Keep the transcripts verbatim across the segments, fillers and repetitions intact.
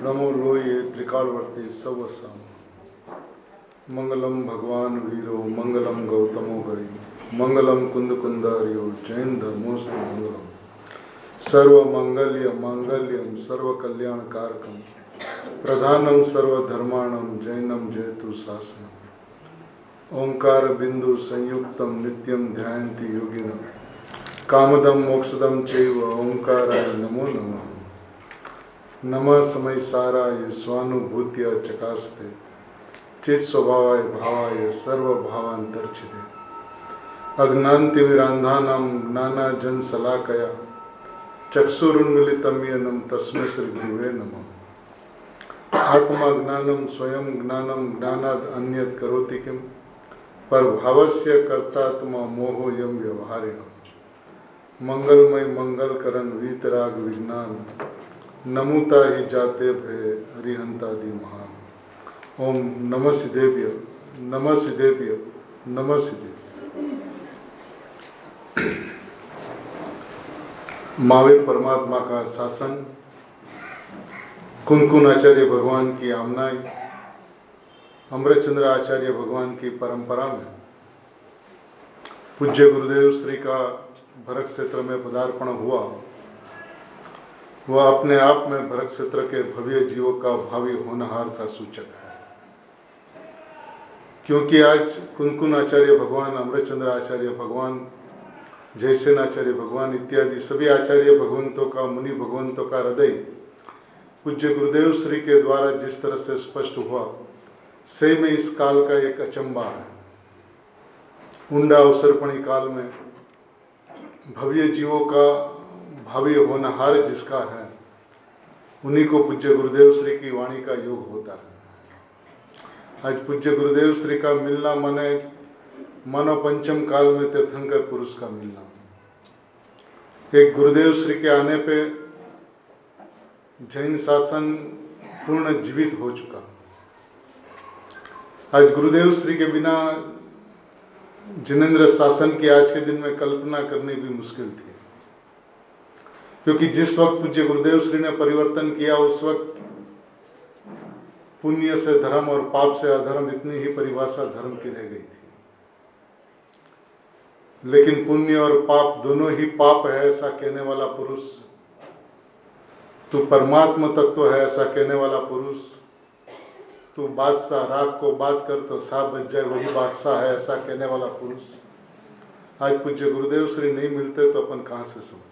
नमो लोये त्रिकालवर्ती सर्वसाम मंगलम भगवान वीरो मंगलम गौतमो हरि मंगलम कुंद कुंदारियो जैन धर्मोस्तु मंगलम सर्व मंगल्य मांगल्यम सर्व कल्याण कारकम प्रधानम सर्वधर्माणम जैनम जयतु शासनम ओंकार बिंदु संयुक्तम नित्यम ध्यायन्ति योगिनः कामदम मोक्षदम चैव ओंकाराय नमो नमः नमः समय साराय स्वानुभूत्य चकास्ते चित स्वभावाय भावाय सर्वभावांतर्छिते अज्ञान्तिमिरान्धानां ज्ञानाजन शलाकया चक्षुरुन्मीलितं येन तस्मै श्री गुरुवे नमः आत्मा ज्ञानं स्वयं ज्ञानं ज्ञानाद् अन्यत् करोति किं परभावस्य कर्तात्मा मोहो यम व्यवहारिणः मंगलमय मंगलकरण वीतराग विज्ञान नमुता ही जाते भय हरिहंतादि महान। ओम नमः सिद्धेभ्य नमः सिद्धेभ्य नमः सिद्धेभ्य। महावीर परमात्मा का शासन, कुनकुन आचार्य भगवान की आमनाई, अमृतचंद्र आचार्य भगवान की परंपरा में पूज्य गुरुदेव श्री का भरत क्षेत्र में पदार्पण हुआ। वह अपने आप में भरत क्षेत्र के भव्य जीवों का भावी होनहार का सूचक है, क्योंकि आज कुनकुन आचार्य भगवान, अमृतचंद्र आचार्य भगवान, जयसेन आचार्य भगवान इत्यादि सभी आचार्य भगवंतों का, मुनि भगवंतों का हृदय पूज्य गुरुदेव श्री के द्वारा जिस तरह से स्पष्ट हुआ, सही में इस काल का एक अचंबा है। उंडा अवसरपणी काल में भव्य जीवों का भावी होनहार जिसका है, उन्हीं को पूज्य गुरुदेव श्री की वाणी का योग होता है। आज पूज्य गुरुदेव श्री का मिलना माने मानव पंचम काल में तीर्थंकर पुरुष का मिलना। एक गुरुदेव श्री के आने पे जैन शासन पूर्ण जीवित हो चुका। आज गुरुदेव श्री के बिना जिनेंद्र शासन की आज के दिन में कल्पना करनी भी मुश्किल थी, क्योंकि जिस वक्त पूज्य गुरुदेव श्री ने परिवर्तन किया, उस वक्त पुण्य से धर्म और पाप से अधर्म इतनी ही परिभाषा धर्म की रह गई थी। लेकिन पुण्य और पाप दोनों ही पाप है ऐसा कहने वाला पुरुष, तू परमात्मा तत्व है ऐसा कहने वाला पुरुष, तू बादशाह राग को बात कर तो साफ बच जाए वही बादशाह है ऐसा कहने वाला पुरुष, आज पूज्य गुरुदेव श्री नहीं मिलते तो अपन कहाँ से समझते।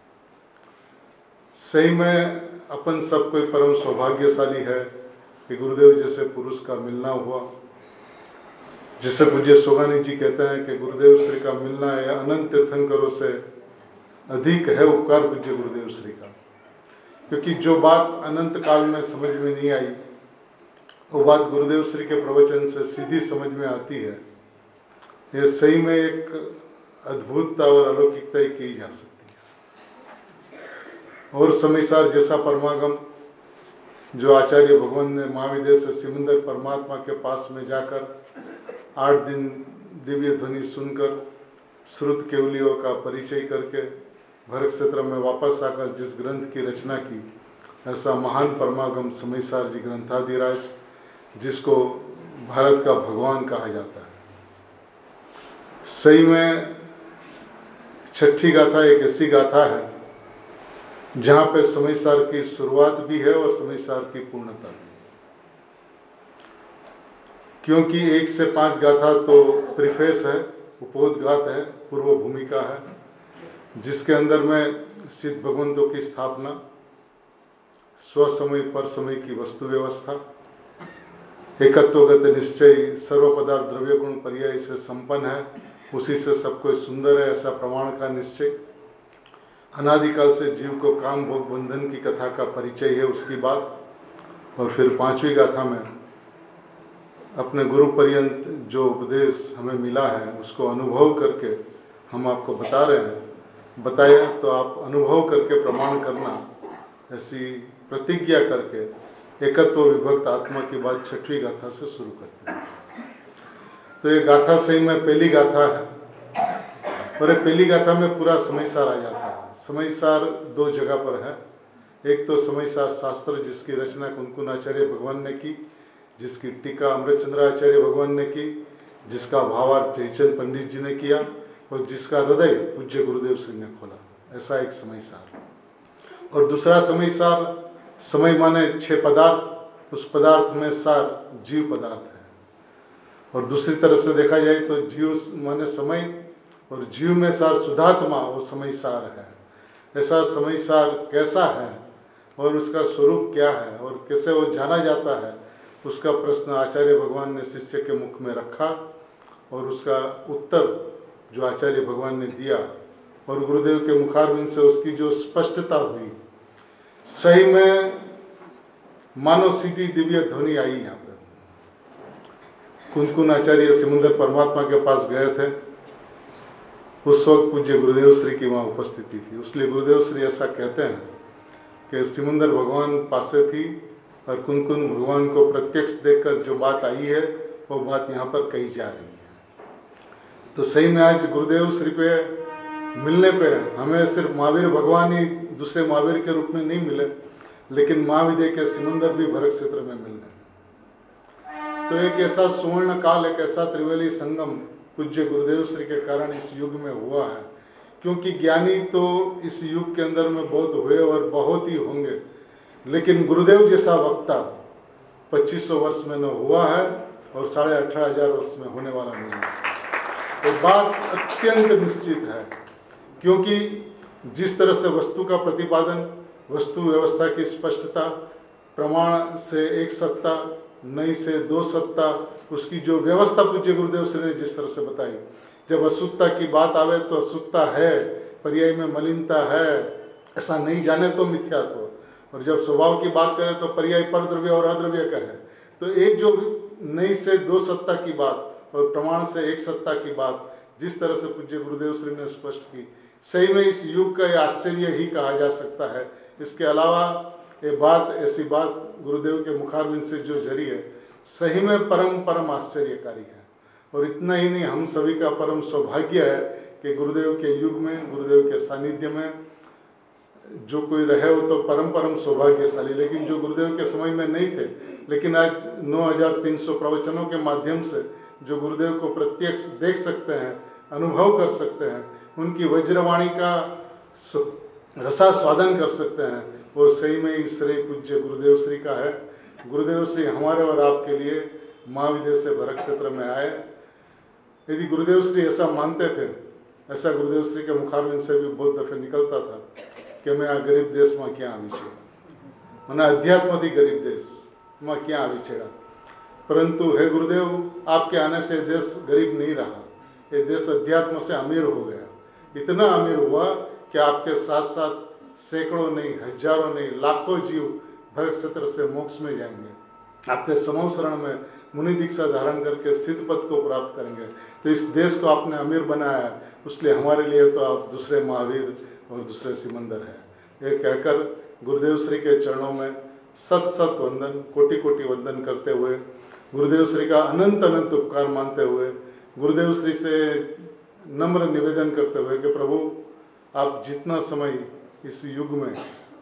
सही में अपन सब कोई परम सौभाग्यशाली है कि गुरुदेव जैसे पुरुष का मिलना हुआ। जिसे पूज्य सोगानी जी कहते हैं कि गुरुदेव श्री का मिलना है अनंत तीर्थंकरों से अधिक है उपकार पूज्य गुरुदेव श्री का, क्योंकि जो बात अनंत काल में समझ में नहीं आई, वो बात गुरुदेव श्री के प्रवचन से सीधी समझ में आती है। ये सही में एक अद्भुतता और अलौकिकता ही की जा सकती है। और समयसार जैसा परमागम जो आचार्य भगवान ने महाविद्या से सिमंदर परमात्मा के पास में जाकर आठ दिन दिव्य ध्वनि सुनकर श्रुत केवलियों का परिचय करके भरत क्षेत्र में वापस आकर जिस ग्रंथ की रचना की, ऐसा महान परमागम समयसार जी ग्रंथाधिराज, जिसको भारत का भगवान कहा जाता है। सही में छठी गाथा एक ऐसी गाथा है जहाँ पे समयसार की शुरुआत भी है और समयसार की पूर्णता भी, क्योंकि एक से पांच गाथा तो प्रीफेस है, उपोद्घात है, पूर्व भूमिका है, जिसके अंदर में सिद्ध भगवंतों की स्थापना, स्वसमय पर समय की वस्तु व्यवस्था, एकत्वगत निश्चय, सर्व पदार्थ द्रव्य गुण पर्याय से संपन्न है, उसी से सब कोई सुंदर है ऐसा प्रमाण का निश्चय, अनादिकाल से जीव को काम भोग बंधन की कथा का परिचय है उसकी बात, और फिर पांचवी गाथा में अपने गुरु पर्यंत जो उपदेश हमें मिला है उसको अनुभव करके हम आपको बता रहे हैं। बताया तो आप अनुभव करके प्रमाण करना, ऐसी प्रतिज्ञा करके एकत्व विभक्त आत्मा की बात छठवीं गाथा से शुरू करते हैं। तो ये गाथा सही में पहली गाथा है, और ये पहली गाथा में पूरा समयसार आ जाता है। समयसार दो जगह पर है, एक तो समय सार शास्त्र जिसकी रचना कुनकुन आचार्य भगवान ने की, जिसकी टीका अमृतचंद्र आचार्य भगवान ने की, जिसका भावार्थ जयचंद पंडित जी ने किया और जिसका हृदय पूज्य गुरुदेव श्री ने खोला, ऐसा एक समय सार। और दूसरा समय सार, समय माने छह पदार्थ, उस पदार्थ में सार जीव पदार्थ है। और दूसरी तरह से देखा जाए तो जीव माने समय और जीव में सार शुद्धात्मा, वो समय सार है। ऐसा समय सार कैसा है और उसका स्वरूप क्या है और कैसे वो जाना जाता है, उसका प्रश्न आचार्य भगवान ने शिष्य के मुख में रखा और उसका उत्तर जो आचार्य भगवान ने दिया और गुरुदेव के मुखारविंद से उसकी जो स्पष्टता हुई, सही में मानो सीधी दिव्य ध्वनि आई। यहाँ पर कुनकुन आचार्य सिमंदर परमात्मा के पास गए थे, उस वक्त पूज्य गुरुदेव श्री की वहाँ उपस्थिति थी। उसलिए गुरुदेव श्री ऐसा कहते हैं कि सिमंदर भगवान पासे थी और कुनकुन भगवान को प्रत्यक्ष देखकर जो बात आई है वो बात यहाँ पर कही जा रही है। तो सही में आज गुरुदेव श्री पे मिलने पे हमें सिर्फ महावीर भगवान ही दूसरे महावीर के रूप में नहीं मिले, लेकिन महाविद्य के सिमंदर भी भरत क्षेत्र में मिल गए। तो एक ऐसा सुवर्ण काल, एक ऐसा त्रिवेली संगम पूज्य गुरुदेव श्री के कारण इस युग में हुआ है, क्योंकि ज्ञानी तो इस युग के अंदर में बहुत हुए और बहुत ही होंगे, लेकिन गुरुदेव जैसा वक्ता पच्चीस सौ वर्ष में न हुआ है और साढ़े अठारह हजार वर्ष में होने वाला नहीं है। तो बात अत्यंत निश्चित है, क्योंकि जिस तरह से वस्तु का प्रतिपादन, वस्तु व्यवस्था की स्पष्टता, प्रमाण से एक सत्ता, नहीं से दो सत्ता, उसकी जो व्यवस्था पूज्य गुरुदेव श्री ने जिस तरह से बताई, जब अशुद्धता की बात आवे तो अशुद्धता है, पर्याय में मलिनता है, ऐसा नहीं जाने तो मिथ्यात्व, और जब स्वभाव की बात करें तो पर्याय पर द्रव्य और अद्रव्य का है। तो एक जो नहीं से दो सत्ता की बात और प्रमाण से एक सत्ता की बात जिस तरह से पूज्य गुरुदेव श्री ने स्पष्ट की, सही में इस युग का ये आश्चर्य ही कहा जा सकता है। इसके अलावा ये बात, ऐसी बात गुरुदेव के मुखारविंद से जो जरी है, सही में परम परम आश्चर्यकारी है। और इतना ही नहीं, हम सभी का परम सौभाग्य है कि गुरुदेव के युग में, गुरुदेव के सानिध्य में जो कोई रहे वो तो परम परम सौभाग्यशाली, लेकिन जो गुरुदेव के समय में नहीं थे, लेकिन आज नौ हजार तीन सौ प्रवचनों के माध्यम से जो गुरुदेव को प्रत्यक्ष देख सकते हैं, अनुभव कर सकते हैं, उनकी वज्रवाणी का रसास्वादन कर सकते हैं, वो सही में ही श्रेय पूज्य गुरुदेव श्री का है। गुरुदेव श्री हमारे और आपके लिए महाविद्य से भरत क्षेत्र में आए। यदि गुरुदेव श्री ऐसा मानते थे, ऐसा गुरुदेव श्री के मुखारविंद से भी बहुत दफे निकलता था कि मैं आ गरीब देश में क्या आवी छेड़ा, मैंने अध्यात्म थी गरीब देश में क्या आवी छेड़ा, परंतु हे गुरुदेव, आपके आने से देश गरीब नहीं रहा, ये देश अध्यात्म से अमीर हो गया। इतना अमीर हुआ कि आपके साथ साथ सैकड़ों नहीं, हजारों नहीं, लाखों जीव भरत क्षेत्र से मोक्ष में जाएंगे, आपके समूह शरण में मुनि दीक्षा धारण करके सिद्ध पद को प्राप्त करेंगे। तो इस देश को आपने अमीर बनाया, उसलिए हमारे लिए तो आप दूसरे महावीर और दूसरे सिमंदर हैं। ये कहकर गुरुदेव श्री के चरणों में सत सत वंदन, कोटि कोटि वंदन करते हुए, गुरुदेव श्री का अनंत अनंत उपकार मानते हुए, गुरुदेव श्री से नम्र निवेदन करते हुए कि प्रभु, आप जितना समय इस युग में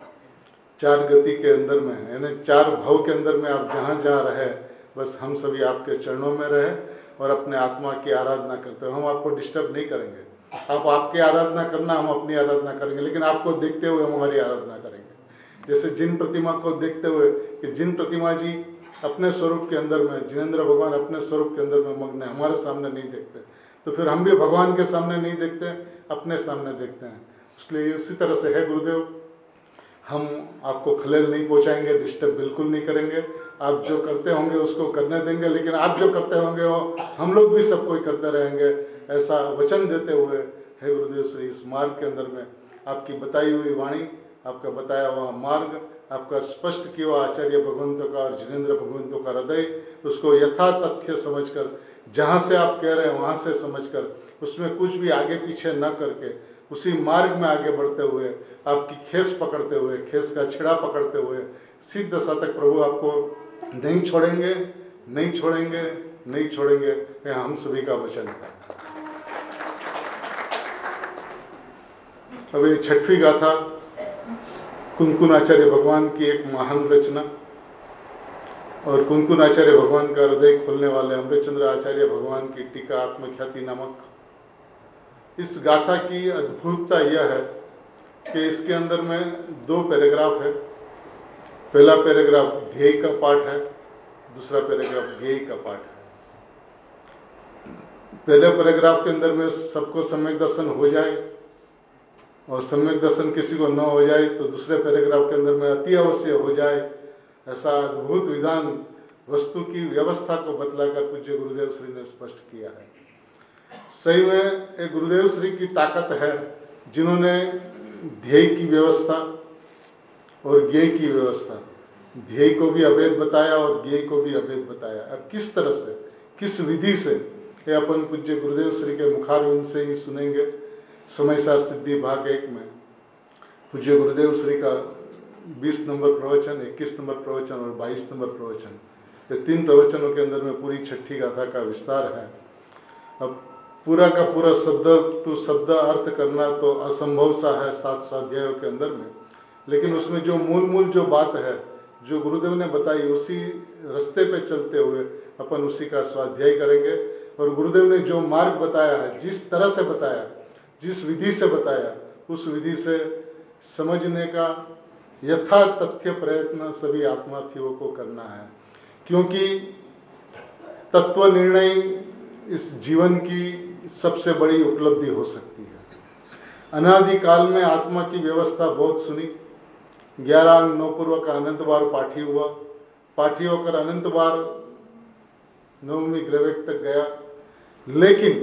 चार गति के अंदर में, यानी चार भाव के अंदर में आप जहाँ जहाँ रहे, बस हम सभी आपके चरणों में रहे और अपने आत्मा की आराधना करते हुए, हम आपको डिस्टर्ब नहीं करेंगे। आप आपकी आराधना करना, हम अपनी आराधना करेंगे, लेकिन आपको देखते हुए हम हमारी आराधना करेंगे। जैसे जिन प्रतिमा को देखते हुए कि जिन प्रतिमा जी अपने स्वरूप के अंदर में, जिनेंद्र भगवान अपने स्वरूप के अंदर में मग्न है, हमारे सामने नहीं देखते, तो फिर हम भी भगवान के सामने नहीं देखते, अपने सामने देखते हैं। इसलिए इसी तरह से है गुरुदेव, हम आपको खलेल नहीं पहुंचाएंगे, डिस्टर्ब बिल्कुल नहीं करेंगे। आप जो करते होंगे उसको करने देंगे, लेकिन आप जो करते होंगे वो हम लोग भी सब कोई करते रहेंगे, ऐसा वचन देते हुए हे गुरुदेव श्री इस मार्ग के अंदर में आपकी बताई हुई वाणी, आपका बताया हुआ मार्ग, आपका स्पष्ट किया हुआ आचार्य भगवंतों का और जिनेंद्र भगवंतों का हृदय, उसको यथा तथ्य समझकर, जहाँ से आप कह रहे हैं वहाँ से समझकर, उसमें कुछ भी आगे पीछे न करके उसी मार्ग में आगे बढ़ते हुए, आपकी खेस पकड़ते हुए, खेस का छिड़ा पकड़ते हुए सिद्ध दशा तक प्रभु आपको नहीं छोड़ेंगे, नहीं छोड़ेंगे, नहीं छोड़ेंगे। यह हम सभी का वचन है। अब ये छठवीं गाथा कुंकुन आचार्य भगवान की एक महान रचना और कुंकुन आचार्य भगवान का हृदय खोलने वाले अमृतचंद्र आचार्य भगवान की टीका आत्मख्याति नामक। इस गाथा की अद्भुतता यह है कि इसके अंदर में दो पैराग्राफ है। पहला पैराग्राफ ध्येय का पाठ है, दूसरा पैराग्राफ ज्ञेय का पाठ है। पहले पैराग्राफ के अंदर में सबको सम्यक दर्शन हो जाए और सम्यक दर्शन किसी को न हो जाए तो दूसरे पैराग्राफ के अंदर में अति अवश्य हो जाए, ऐसा अद्भुत विधान वस्तु की व्यवस्था को बतलाकर पूज्य गुरुदेव श्री ने स्पष्ट किया है। सही में एक गुरुदेव श्री की ताकत है जिन्होंने ध्येय की व्यवस्था और ज्ञेय की व्यवस्था, ध्येय को भी अभेद बताया और ज्ञेय को भी अभेद बताया। अब किस तरह से, किस विधि से, ये अपन पूज्य गुरुदेव श्री के मुखारविंद से ही सुनेंगे। समय सार सिद्धि भाग एक में पूज्य गुरुदेव श्री का बीस नंबर प्रवचन, इक्कीस नंबर प्रवचन और बाईस नंबर प्रवचन, ये तीन प्रवचनों के अंदर में पूरी छठी गाथा का विस्तार है। अब पूरा का पूरा शब्द टू शब्द अर्थ करना तो असंभव सा है सात स्वाध्यायों के अंदर में, लेकिन उसमें जो मूल मूल जो बात है जो गुरुदेव ने बताई, उसी रास्ते पे चलते हुए अपन उसी का स्वाध्याय करेंगे। और गुरुदेव ने जो मार्ग बताया है, जिस तरह से बताया, जिस विधि से बताया, उस विधि से समझने का यथा तथ्य प्रयत्न सभी आत्मार्थियों को करना है, क्योंकि तत्व निर्णय इस जीवन की सबसे बड़ी उपलब्धि हो सकती है। अनादिकाल में आत्मा की व्यवस्था बहुत सुनी, ग्यारह अंग नौ पूर्व का अनंत बार पाठी हुआ, पाठी होकर अनंत बार नवमी ग्रवेक तक गया, लेकिन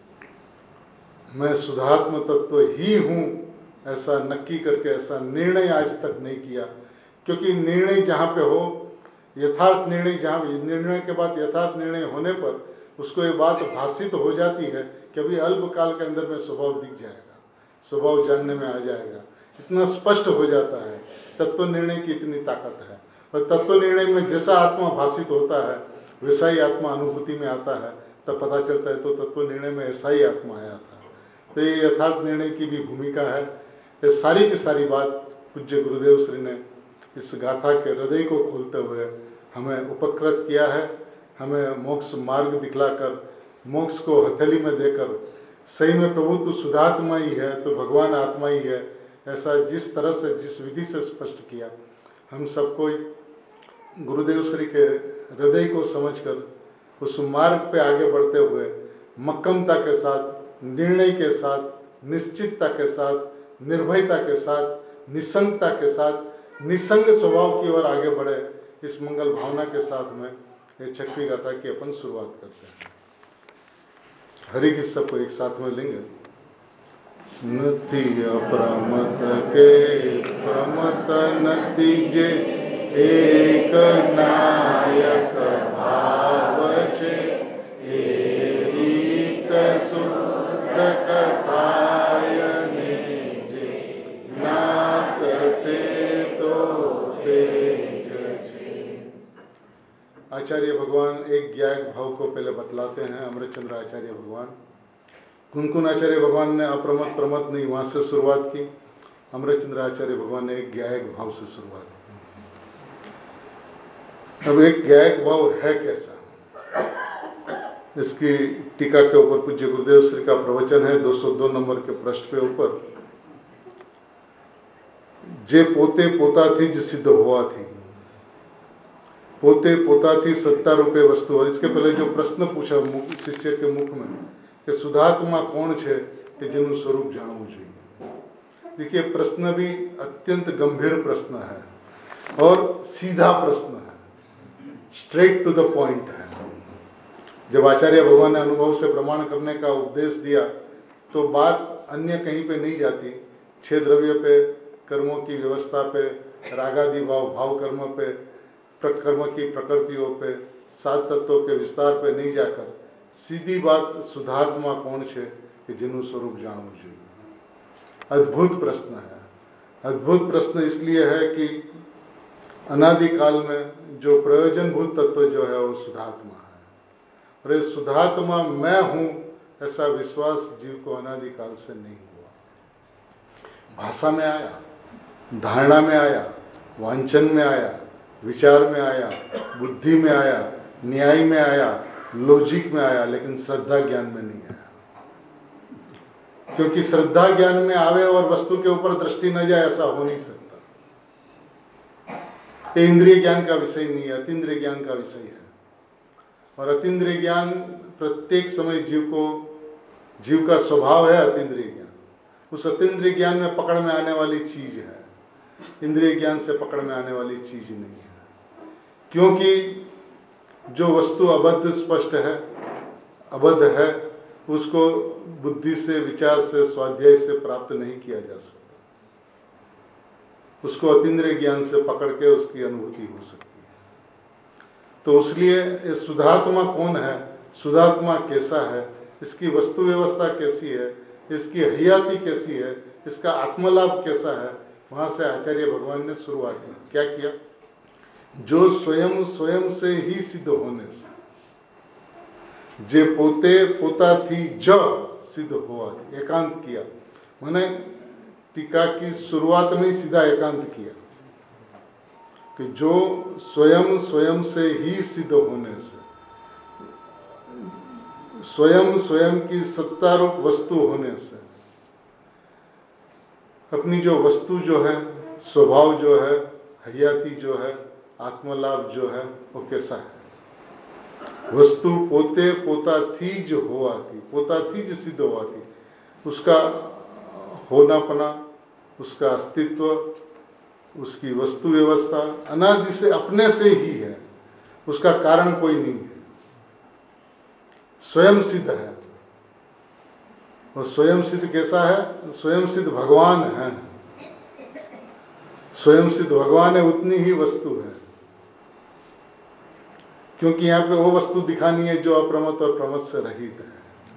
मैं शुद्धात्म तत्व ही हूँ ऐसा नक्की करके ऐसा निर्णय आज तक नहीं किया। क्योंकि निर्णय जहाँ पे हो, यथार्थ निर्णय जहाँ, निर्णय के बाद यथार्थ निर्णय होने पर उसको ये बात भाषित तो हो जाती है कि अभी अल्पकाल के अंदर में स्वभाव दिख जाएगा, स्वभाव जानने में आ जाएगा, इतना स्पष्ट हो जाता है। तत्व निर्णय की इतनी ताकत है और तत्व निर्णय में जैसा आत्मा भाषित होता है वैसा ही आत्मा अनुभूति में आता है, तब पता चलता है तो तत्व निर्णय में ऐसा ही आत्मा आया था। तो ये यथार्थ निर्णय की भी भूमिका है। ये सारी की सारी बात पूज्य गुरुदेव श्री ने इस गाथा के हृदय को खोलते हुए हमें उपकृत किया है, हमें मोक्ष मार्ग दिखलाकर, मोक्ष को हथेली में देकर, सही में प्रभु तो शुद्धात्मा ही है तो भगवान आत्मा ही है, ऐसा जिस तरह से, जिस विधि से स्पष्ट किया, हम सबको गुरुदेव श्री के हृदय को समझकर उस मार्ग पे आगे बढ़ते हुए मक्कमता के साथ, निर्णय के साथ, निश्चितता के साथ, निर्भयता के साथ, निसंगता के साथ, निसंग स्वभाव की ओर आगे बढ़े, इस मंगल भावना के साथ में ये छठवीं गाथा की अपन शुरुआत करते हैं। हरि की सबको एक साथ में लेंगे। नति अप्रमत के प्रमत नतिजे एक नायक भाव छे, एरीत शुद्ध कथायने जे नात ते तो तेज छे। आचार्य भगवान एक ज्ञायक भाव को पहले बतलाते हैं। अमृतचंद्र आचार्य भगवान, कुंकुन आचार्य भगवान ने अप्रमत प्रमत नहीं वहाँ से शुरुआत की, अमृतचंद्र आचार्य भगवान ने एक ज्ञायक भाव से शुरुआत की। अब एक ज्ञायक भाव है कैसा, इसकी टीका के ऊपर पूज्य गुरुदेव श्री का प्रवचन है दो सौ दो नंबर के पृष्ठ पे ऊपर। जे पोते पोता थी जो सिद्ध हुआ थी, पोते पोता थी सत्ता रूपे वस्तु। इसके पहले जो प्रश्न पूछा शिष्य के मुख में कि शुद्धात्मा कौन है कि जिन्हों स्वरूप जानવું જોઈએ। देखिए प्रश्न भी अत्यंत गंभीर प्रश्न है और सीधा प्रश्न है, स्ट्रेट टू द पॉइंट है। जब आचार्य भगवान ने अनुभव से प्रमाण करने का उपदेश दिया तो बात अन्य कहीं पे नहीं जाती, छह द्रव्य पे, कर्मों की व्यवस्था पे, रागादि भाव भाव कर्म पे, कर्म की प्रकृतियों पे, सात तत्वों के विस्तार पे नहीं जाकर सीधी बात शुद्धात्मा कौन है कि जिन्हों स्वरूप जानવું જોઈએ। अद्भुत प्रश्न है। अद्भुत प्रश्न इसलिए है कि अनादिकाल में जो प्रयोजनभूत तत्व जो है वो शुद्धात्मा है, और ये शुद्धात्मा मैं हूँ ऐसा विश्वास जीव को अनादिकाल से नहीं हुआ। भाषा में आया, धारणा में आया, वांछन में आया, विचार में आया, बुद्धि में आया, न्याय में आया, लॉजिक में आया, लेकिन श्रद्धा ज्ञान में नहीं आया। क्योंकि श्रद्धा ज्ञान में आवे और वस्तु के ऊपर दृष्टि न जाए, ऐसा हो नहीं सकता। ये इंद्रिय ज्ञान का विषय नहीं है, अतीन्द्रिय ज्ञान का विषय है। और अतीन्द्रिय ज्ञान प्रत्येक समय जीव को, जीव का स्वभाव है अतीन्द्रिय ज्ञान। उस अतीन्द्रिय ज्ञान में पकड़ में आने वाली चीज है, इंद्रिय ज्ञान से पकड़ में आने वाली चीज नहीं है। क्योंकि जो वस्तु अबद्ध स्पष्ट है, अबद्ध है, उसको बुद्धि से, विचार से, स्वाध्याय से प्राप्त नहीं किया जा सकता। उसको अतीन्द्रिय ज्ञान से पकड़ के उसकी अनुभूति हो सकती है। तो इसलिए ये शुद्धात्मा कौन है, शुद्धात्मा कैसा है, इसकी वस्तु व्यवस्था कैसी है, इसकी हयाती कैसी है, इसका आत्मलाभ कैसा है, वहाँ से आचार्य भगवान ने शुरुआत की। क्या किया? जो स्वयं स्वयं से ही सिद्ध होने से, जे पोते पोता थी ज सिद्ध हुआ, एकांत किया। मैंने टीका की शुरुआत में ही सीधा एकांत किया कि जो स्वयं स्वयं से ही सिद्ध होने से, स्वयं स्वयं की सत्तारूप वस्तु होने से, अपनी जो वस्तु जो है, स्वभाव जो है, हयाती जो है, आत्मलाभ जो है, वो कैसा है? वस्तु पोते पोता थी जो हुआ थी, पोता थी जो सिद्ध हुआ थी, उसका होनापना, उसका अस्तित्व, उसकी वस्तु व्यवस्था अनादि से अपने से ही है, उसका कारण कोई नहीं है, स्वयं सिद्ध है। और स्वयं सिद्ध कैसा है? स्वयं सिद्ध भगवान है। स्वयं सिद्ध भगवान है, उतनी ही वस्तु है। क्योंकि यहाँ पे वो वस्तु दिखानी है जो अप्रमत और प्रमत से रहित है।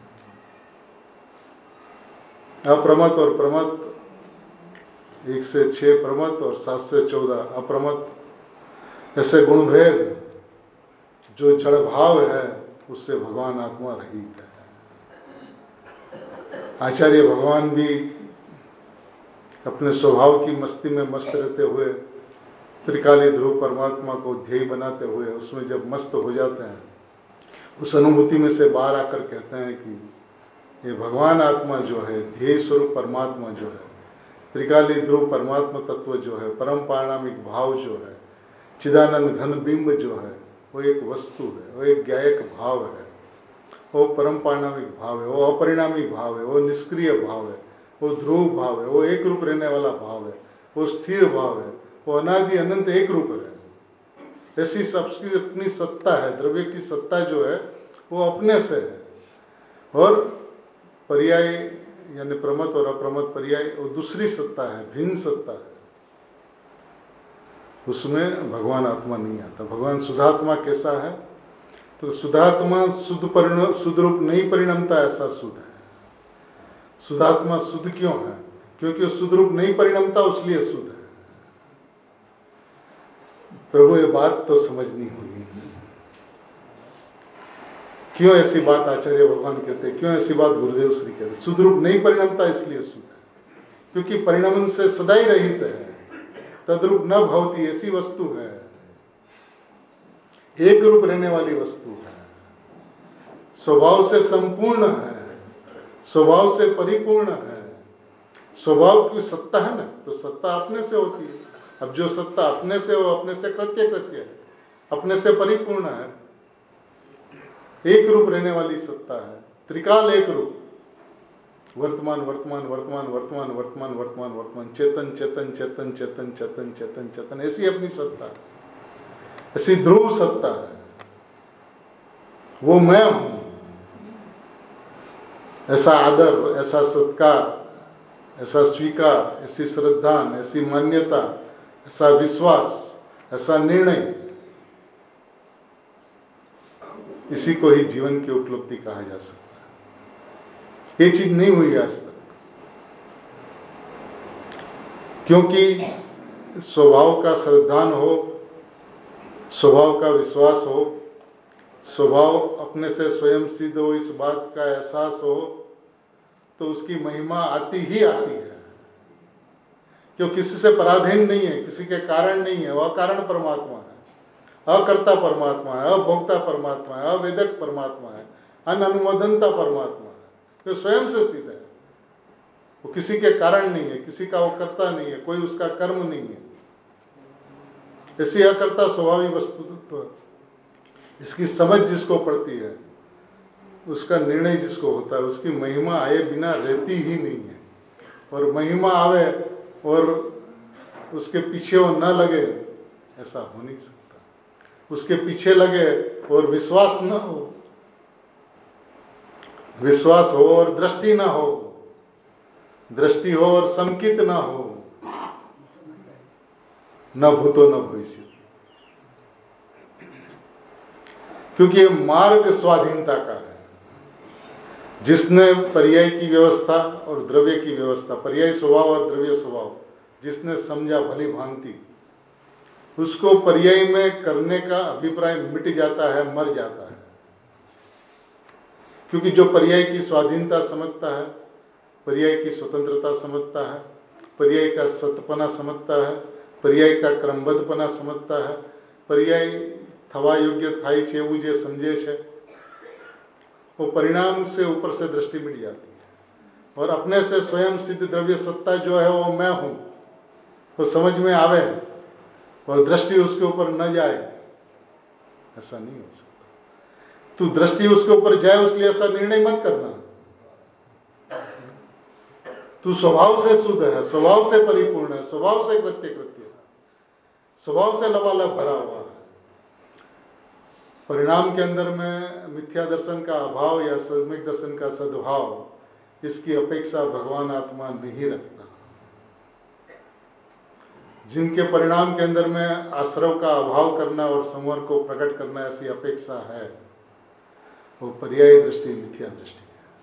अप्रमत और प्रमत, एक से छह प्रमत और सात से चौदह अप्रमत, ऐसे गुणभेद जो जड़ भाव है, उससे भगवान आत्मा रहित है। आचार्य भगवान भी अपने स्वभाव की मस्ती में मस्त रहते हुए, त्रिकाली ध्रुव परमात्मा को ध्येय बनाते हुए उसमें जब मस्त हो जाते हैं, उस अनुभूति में से बाहर आकर कहते हैं कि ये भगवान आत्मा जो है, ध्येय स्वरूप परमात्मा जो है, त्रिकाली ध्रुव परमात्मा तत्व जो है, परम पारणामिक भाव जो है, चिदानंद घन बिंब जो है, वो एक वस्तु है, वो एक ज्ञायक भाव है, वो परम पारणामिक भाव है, वो अपरिणामी भाव है, वो निष्क्रिय भाव है, वो ध्रुव भाव है, वो एक रूप रहने वाला भाव है, वो स्थिर भाव है, वो अनादि अनंत एक रूप है। ऐसी सबकी अपनी सत्ता है, द्रव्य की सत्ता जो है वो अपने से है। और पर्याय यानी प्रमत और अप्रमत पर्याय, वो दूसरी सत्ता है, भिन्न सत्ता है, उसमें भगवान आत्मा नहीं आता। भगवान शुद्धात्मा कैसा है? तो शुद्धात्मा शुद्ध परिणाम, शुद्ध रूप नहीं परिणमता, ऐसा शुद्ध है। शुद्धात्मा शुद्ध क्यों है? क्योंकि वो शुद्ध रूप नहीं परिणमता, उसलिए शुद्ध है। प्रभु ये बात तो समझनी होगी। क्यों ऐसी बात आचार्य भगवान कहते हैं, क्यों ऐसी बात गुरुदेव श्री कहते हैं? शुद्ध रूप नहीं परिणमता इसलिए शुद्ध है, क्योंकि परिणमन से सदा ही रहित है, तद्रूप न भवती, ऐसी वस्तु है, एक रूप रहने वाली वस्तु है, स्वभाव से संपूर्ण है, स्वभाव से परिपूर्ण है। स्वभाव की सत्ता है ना, तो सत्ता अपने से होती है। अब जो सत्ता अपने से हो, अपने से कृत्य कृत्य है, अपने से परिपूर्ण है, एक रूप रहने वाली सत्ता है, त्रिकाल एक रूप, वर्तमान वर्तमान वर्तमान वर्तमान वर्तमान वर्तमान वर्तमान, चेतन चेतन चेतन चेतन चेतन चेतन चेतन, ऐसी अपनी सत्ता है, ऐसी ध्रुव सत्ता है। वो मैं हूं, ऐसा आदर, ऐसा सत्कार, ऐसा स्वीकार, ऐसी श्रद्धा, ऐसी मान्यता, ऐसा विश्वास, ऐसा निर्णय, इसी को ही जीवन की उपलब्धि कहा जा सकता है। ये चीज नहीं हुई आज तक, क्योंकि स्वभाव का श्रद्धान हो, स्वभाव का विश्वास हो, स्वभाव अपने से स्वयं सिद्ध हो, इस बात का एहसास हो, तो उसकी महिमा आती ही आती है। कि वो किसी से पराधीन नहीं है, किसी के कारण नहीं है, वह अकारण परमात्मा है, अकर्ता परमात्मा है, अभोक्ता परमात्मा है, अवेदक परमात्मा है, अननुमोदनता परमात्मा है, जो स्वयं से सिद्ध है। वो किसी के कारण नहीं है, किसी का वो कर्ता नहीं है, कोई उसका कर्म नहीं है। ऐसी अकर्ता स्वाभाविक वस्तुत्व, इसकी समझ जिसको पड़ती है, उसका निर्णय जिसको होता है, उसकी महिमा आए बिना रहती ही नहीं है। और महिमा आवे और उसके पीछे वो न लगे, ऐसा हो नहीं सकता। उसके पीछे लगे और विश्वास न हो, विश्वास हो और दृष्टि ना हो, दृष्टि हो और संकित ना हो, न भूतो न भविष्य। क्योंकि ये मार्ग स्वाधीनता का है। जिसने पर्याय की व्यवस्था और द्रव्य की व्यवस्था, पर्याय स्वभाव और द्रव्य स्वभाव जिसने समझा भली भांति, उसको पर्याय में करने का अभिप्राय मिट जाता है, मर जाता है। क्योंकि जो पर्याय की स्वाधीनता समझता है, पर्याय की स्वतंत्रता समझता है, पर्याय का सतपना समझता है, पर्याय का क्रमबद्धपना समझता है, पर्याय थवा योग्य थाई छेवु जे समझे छे, वो परिणाम से ऊपर से दृष्टि मिट जाती है। और अपने से स्वयं सिद्ध द्रव्य सत्ता जो है वो मैं हूँ, वो समझ में आवे और दृष्टि उसके ऊपर न जाए, ऐसा नहीं हो सकता। तू दृष्टि उसके ऊपर जाए उसके लिए ऐसा निर्णय मत करना। तू स्वभाव से शुद्ध है, स्वभाव से परिपूर्ण है, स्वभाव से कृत्य कृत्य है, स्वभाव से लबालब भरा हुआ है। परिणाम के अंदर में मिथ्या दर्शन का अभाव या सम्यक दर्शन का सद्भाव, इसकी अपेक्षा भगवान आत्मा नहीं रखता। जिनके परिणाम के अंदर में आश्रव का अभाव करना और संवर को प्रकट करना ऐसी अपेक्षा है, वो पर्याय दृष्टि मिथ्या दृष्टि है।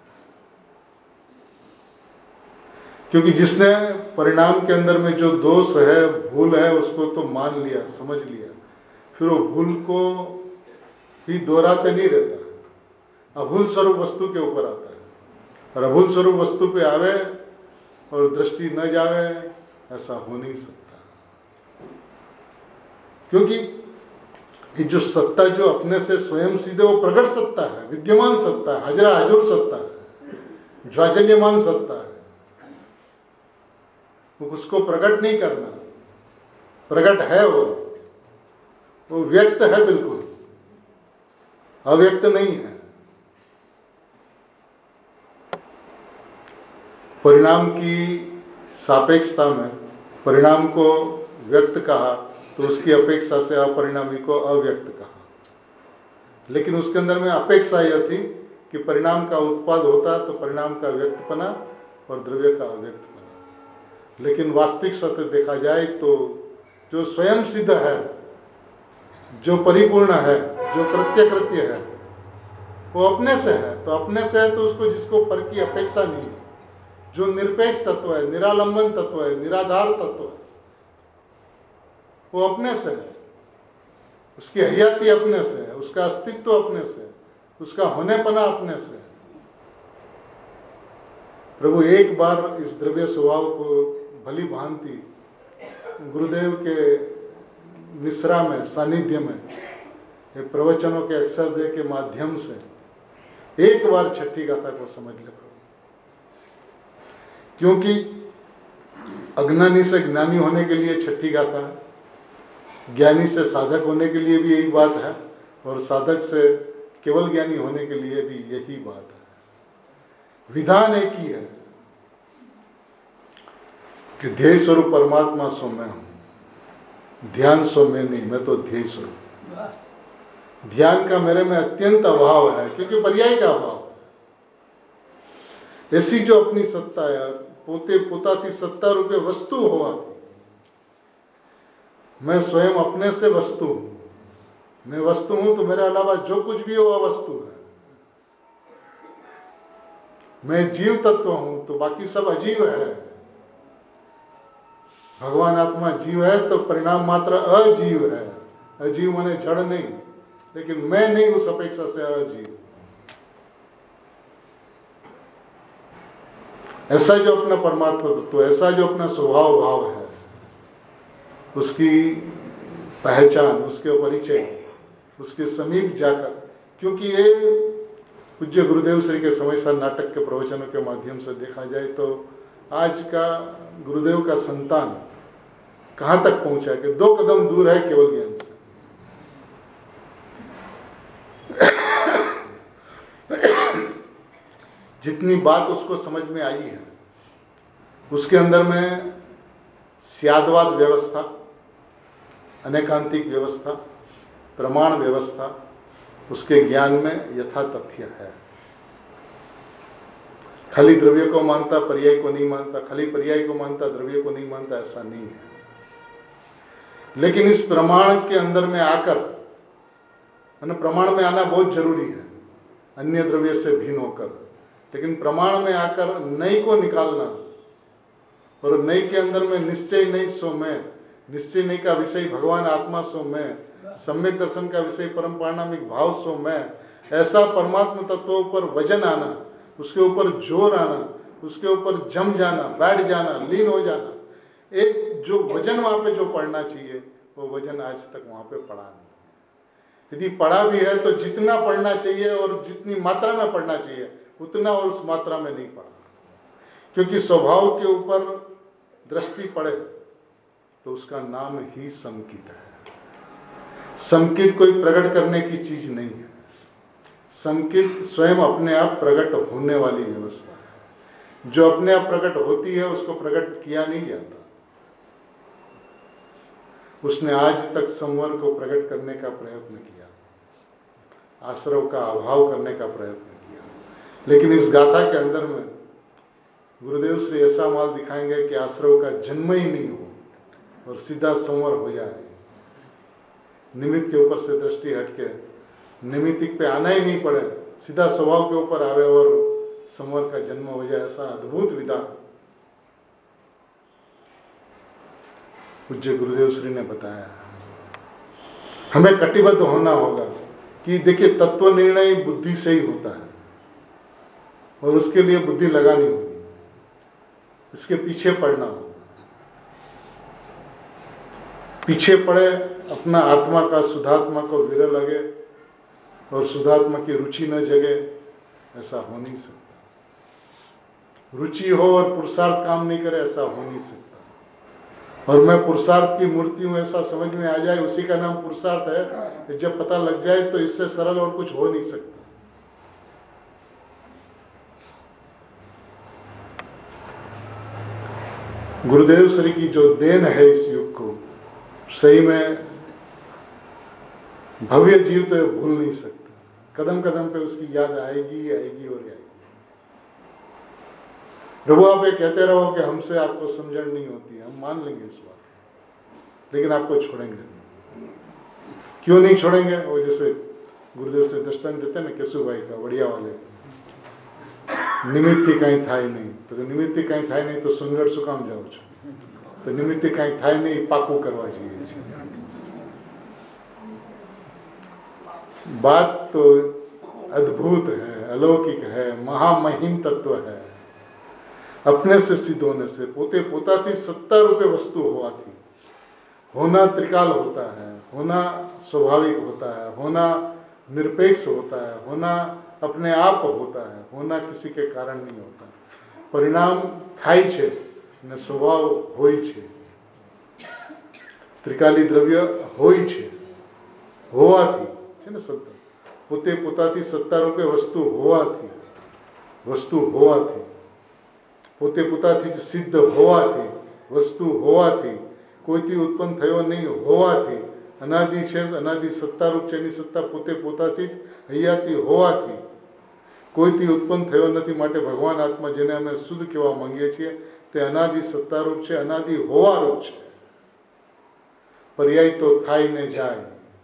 क्योंकि जिसने परिणाम के अंदर में जो दोष है, भूल है, उसको तो मान लिया, समझ लिया, फिर वो भूल को ही दोहराते नहीं रहता, अभूल स्वरूप वस्तु के ऊपर आता है। और अभूल स्वरूप वस्तु पे आवे और दृष्टि न जावे, ऐसा हो नहीं सकता। क्योंकि ये जो सत्ता जो अपने से स्वयं सीधे वो प्रकट सत्ता है, विद्यमान सत्ता है, हजरा हजूर सत्ता है, ज्वाजल्यमान सत्ता है। उसको प्रकट नहीं करना, प्रकट है वो वो व्यक्त है, बिल्कुल अव्यक्त नहीं है। परिणाम की सापेक्षता में परिणाम को व्यक्त कहा तो उसकी अपेक्षा से अपरिणामी को अव्यक्त कहा। लेकिन उसके अंदर में अपेक्षा यह थी कि परिणाम का उत्पाद होता तो परिणाम का व्यक्तपना और द्रव्य का अव्यक्तपना। लेकिन वास्तविक सत्य देखा जाए तो जो स्वयं सिद्ध है, जो परिपूर्ण है, जो कृत्य कृत्य है, वो अपने से है। तो अपने से है तो उसको जिसको पर की अपेक्षा नहीं है, जो निरपेक्ष तत्व है, निरालंबन तत्व है, निराधार तत्व है, वो अपने से है। उसकी हयाती अपने से है, उसका अस्तित्व अपने से है, उसका होनेपना अपने से है। प्रभु एक बार इस द्रव्य स्वभाव को भली भांति गुरुदेव के मिश्रा में, सानिध्य में, प्रवचनों के अक्षर दे के माध्यम से एक बार छठी गाथा को समझ ले प्रभु। क्योंकि अज्ञानी से ज्ञानी होने के लिए छठी गाथा है, ज्ञानी से साधक होने के लिए भी यही बात है, और साधक से केवल ज्ञानी होने के लिए भी यही बात है। विधान एक ही है कि ध्येय स्वरूप परमात्मा सो मैं हूं, ध्यान सो मैं नहीं, मैं तो ध्येय स्वरूप। ध्यान का मेरे में अत्यंत अभाव है, क्योंकि पर्याय का अभाव है। ऐसी जो अपनी सत्ता है, पोते पोताती सत्ता रूपे वस्तु हुआ थी, मैं स्वयं अपने से वस्तु हूं। मैं वस्तु हूं तो मेरे अलावा जो कुछ भी हो वह वस्तु है। मैं जीव तत्व हूं तो बाकी सब अजीव है। भगवान आत्मा जीव है तो परिणाम मात्र अजीव है। अजीव माने जड़ नहीं, लेकिन मैं नहीं उस अपेक्षा से अजीव। ऐसा जो अपना परमात्मा तत्व, ऐसा जो अपना स्वभाव भाव है, उसकी पहचान, उसके परिचय, उसके समीप जाकर, क्योंकि ये पूज्य गुरुदेव श्री के समय सार नाटक के प्रवचनों के माध्यम से देखा जाए तो आज का गुरुदेव का संतान कहाँ तक पहुंचा है कि दो कदम दूर है केवल ज्ञान से। जितनी बात उसको समझ में आई है उसके अंदर में स्यादवाद व्यवस्था, अनेकांतिक व्यवस्था, प्रमाण व्यवस्था उसके ज्ञान में यथा तथ्य है। खाली द्रव्य को मानता पर्याय को नहीं मानता, खाली पर्याय को मानता द्रव्य को नहीं मानता, ऐसा नहीं है। लेकिन इस प्रमाण के अंदर में आकर, प्रमाण में आना बहुत जरूरी है अन्य द्रव्य से भिन्न होकर, लेकिन प्रमाण में आकर नई को निकालना और नई के अंदर में निश्चय नहीं सो मैं, निश्चय नहीं का विषय भगवान आत्मा सो मैं, सम्यक दर्शन का विषय परम पारणामिक भाव सो मैं, ऐसा परमात्मा तत्वों पर वजन आना, उसके ऊपर जोर आना, उसके ऊपर जम जाना, बैठ जाना, लीन हो जाना, एक जो वजन वहाँ पे जो पड़ना चाहिए वो वजन आज तक वहाँ पे पड़ा नहीं। यदि पड़ा भी है तो जितना पढ़ना चाहिए और जितनी मात्रा में पढ़ना चाहिए उतना और उस मात्रा में नहीं पड़ा, क्योंकि स्वभाव के ऊपर दृष्टि पड़े तो उसका नाम ही संकित है। संकित कोई प्रकट करने की चीज नहीं है, संकित स्वयं अपने आप प्रकट होने वाली व्यवस्था है। जो अपने आप प्रकट होती है उसको प्रकट किया नहीं जाता। उसने आज तक संवर को प्रकट करने का प्रयत्न किया, आश्रव का अभाव करने का प्रयत्न किया, लेकिन इस गाथा के अंदर में गुरुदेव श्री ऐसा माल दिखाएंगे कि आश्रव का जन्म ही नहीं हो और सीधा संवर हो जाए। निमित्त के ऊपर से दृष्टि हटके निमित्त पे आना ही नहीं पड़े, सीधा स्वभाव के ऊपर आवे और संवर का जन्म हो जाए। ऐसा अद्भुत विधान पूज्य गुरुदेव श्री ने बताया। हमें कटिबद्ध होना होगा कि देखिए तत्व निर्णय बुद्धि से ही होता है और उसके लिए बुद्धि लगानी होगी, इसके पीछे पड़ना होगा। पीछे पड़े अपना आत्मा का शुद्धात्मा को विरह लगे और शुद्धात्मा की रुचि न जगे, ऐसा हो नहीं सकता। रुचि हो और पुरुषार्थ काम नहीं करे, ऐसा हो नहीं सकता। और मैं पुरुषार्थ की मूर्ति हूं ऐसा समझ में आ जाए, उसी का नाम पुरुषार्थ है। जब पता लग जाए तो इससे सरल और कुछ हो नहीं सकता। गुरुदेव श्री की जो देन है इस युग को, सही में भव्य जीव तो भूल नहीं सकता। कदम कदम पे उसकी याद आएगी आएगी और आएगी। प्रभु आप ये कहते रहो कि हमसे आपको समझण नहीं होती, हम मान लेंगे इस बात, लेकिन आपको छोड़ेंगे नहीं। क्यों नहीं छोड़ेंगे? वो जैसे गुरुदेव से दृष्टांत देते हैं ना केशु भाई का, वड़िया वाले, निमित्त कहीं था ही नहीं, तो निमित्त कहीं था ही नहीं तो सुनगढ़ सुकाम जाओ છો, तो निमित्त कहीं था ही नहीं, पाकू करवा चाहिए। बात तो अद्भुत है, अलौकिक है, महामहिम तत्व है। अपने से सिद्ध होने से पोते पोताथी सत्ता रूपे वस्तु हुआ थी। होना त्रिकाल होता है, होना स्वाभाविक होता है, होना निरपेक्ष होता है, होना अपने आप होता है, होना किसी के कारण नहीं होता। परिणाम થાય છે ને સ્વભાવ હોય છે। ત્રિકાલી દ્રવ્ય હોય છે, હોવાથી છે ને સત્તા, પોતે પોતાથી સત્તા રૂપે વસ્તુ હોવાથી, વસ્તુ હોવાથી, પોતે પોતાથી જ સિદ્ધ હોવાથી, વસ્તુ હોવાથી, કોઈથી ઉત્પન્ન થયો નહીં હોવાથી, અનાદિ છે, અનાદિ સત્તારૂપ છે, એની સત્તા પોતે પોતાથી જ હૈયાતી હોવાથી, કોઈથી ઉત્પન્ન થયો નથી, માટે ભગવાન આત્મા જેને અમે શુદ્ધ કહેવા માંગીએ છીએ તે અનાદિ સત્તારૂપ છે, અનાદિ હોવારૂપ છે। પર્યાય તો થાય ને જાય।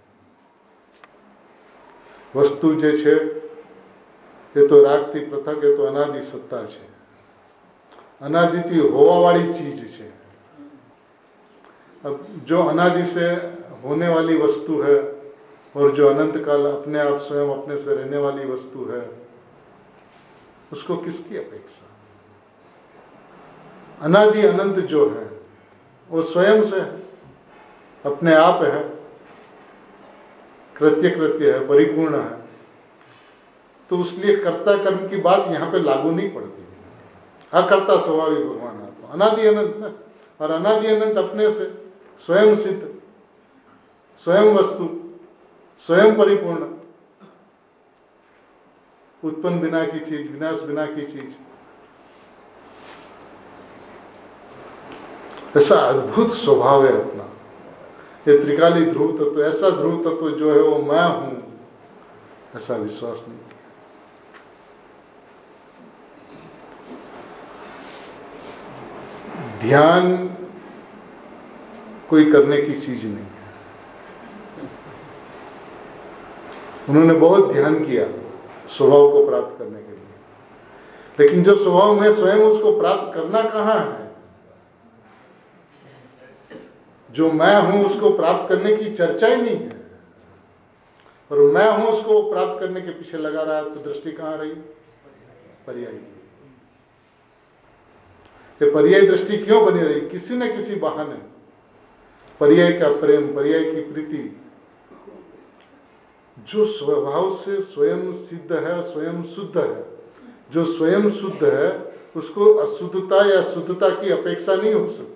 વસ્તુ જે છે એ તો રાગથી પૃથક, એ તો અનાદિ સત્તા છે, अनादि होवा वाली चीज है। अब जो अनादि से होने वाली वस्तु है और जो अनंत काल अपने आप स्वयं अपने से रहने वाली वस्तु है, उसको किसकी अपेक्षा? अनादि अनंत जो है वो स्वयं से है, अपने आप है, कृत्य कृत्य है, परिपूर्ण है, तो उसलिए कर्ता कर्म की बात यहाँ पे लागू नहीं पड़ती। अकर्ता स्वभावी भगवान आत्मा अनादि अनंत है, और अनादि अनंत अपने से स्वयं सिद्ध, स्वयं वस्तु, स्वयं परिपूर्ण, उत्पन्न बिना की चीज, विनाश बिना की चीज। ऐसा अद्भुत स्वभाव है अपना। ये त्रिकाली ध्रुव तत्व, ऐसा ध्रुव तत्व जो है वो मैं हूं, ऐसा विश्वास नहीं किया। ध्यान कोई करने की चीज नहीं है। उन्होंने बहुत ध्यान किया स्वभाव को प्राप्त करने के लिए, लेकिन जो स्वभाव में स्वयं उसको प्राप्त करना कहाँ है? जो मैं हूं उसको प्राप्त करने की चर्चा ही नहीं है, और मैं हूं उसको प्राप्त करने के पीछे लगा रहा, तो दृष्टि कहाँ रही? पर्याय की। ये पर्याय दृष्टि क्यों बनी रही? किसी न किसी बहाने पर्याय का प्रेम, पर्याय की प्रीति, जो स्वभाव से स्वयं सिद्ध है, स्वयं शुद्ध है, जो स्वयं शुद्ध है उसको अशुद्धता या शुद्धता की अपेक्षा नहीं हो सकती।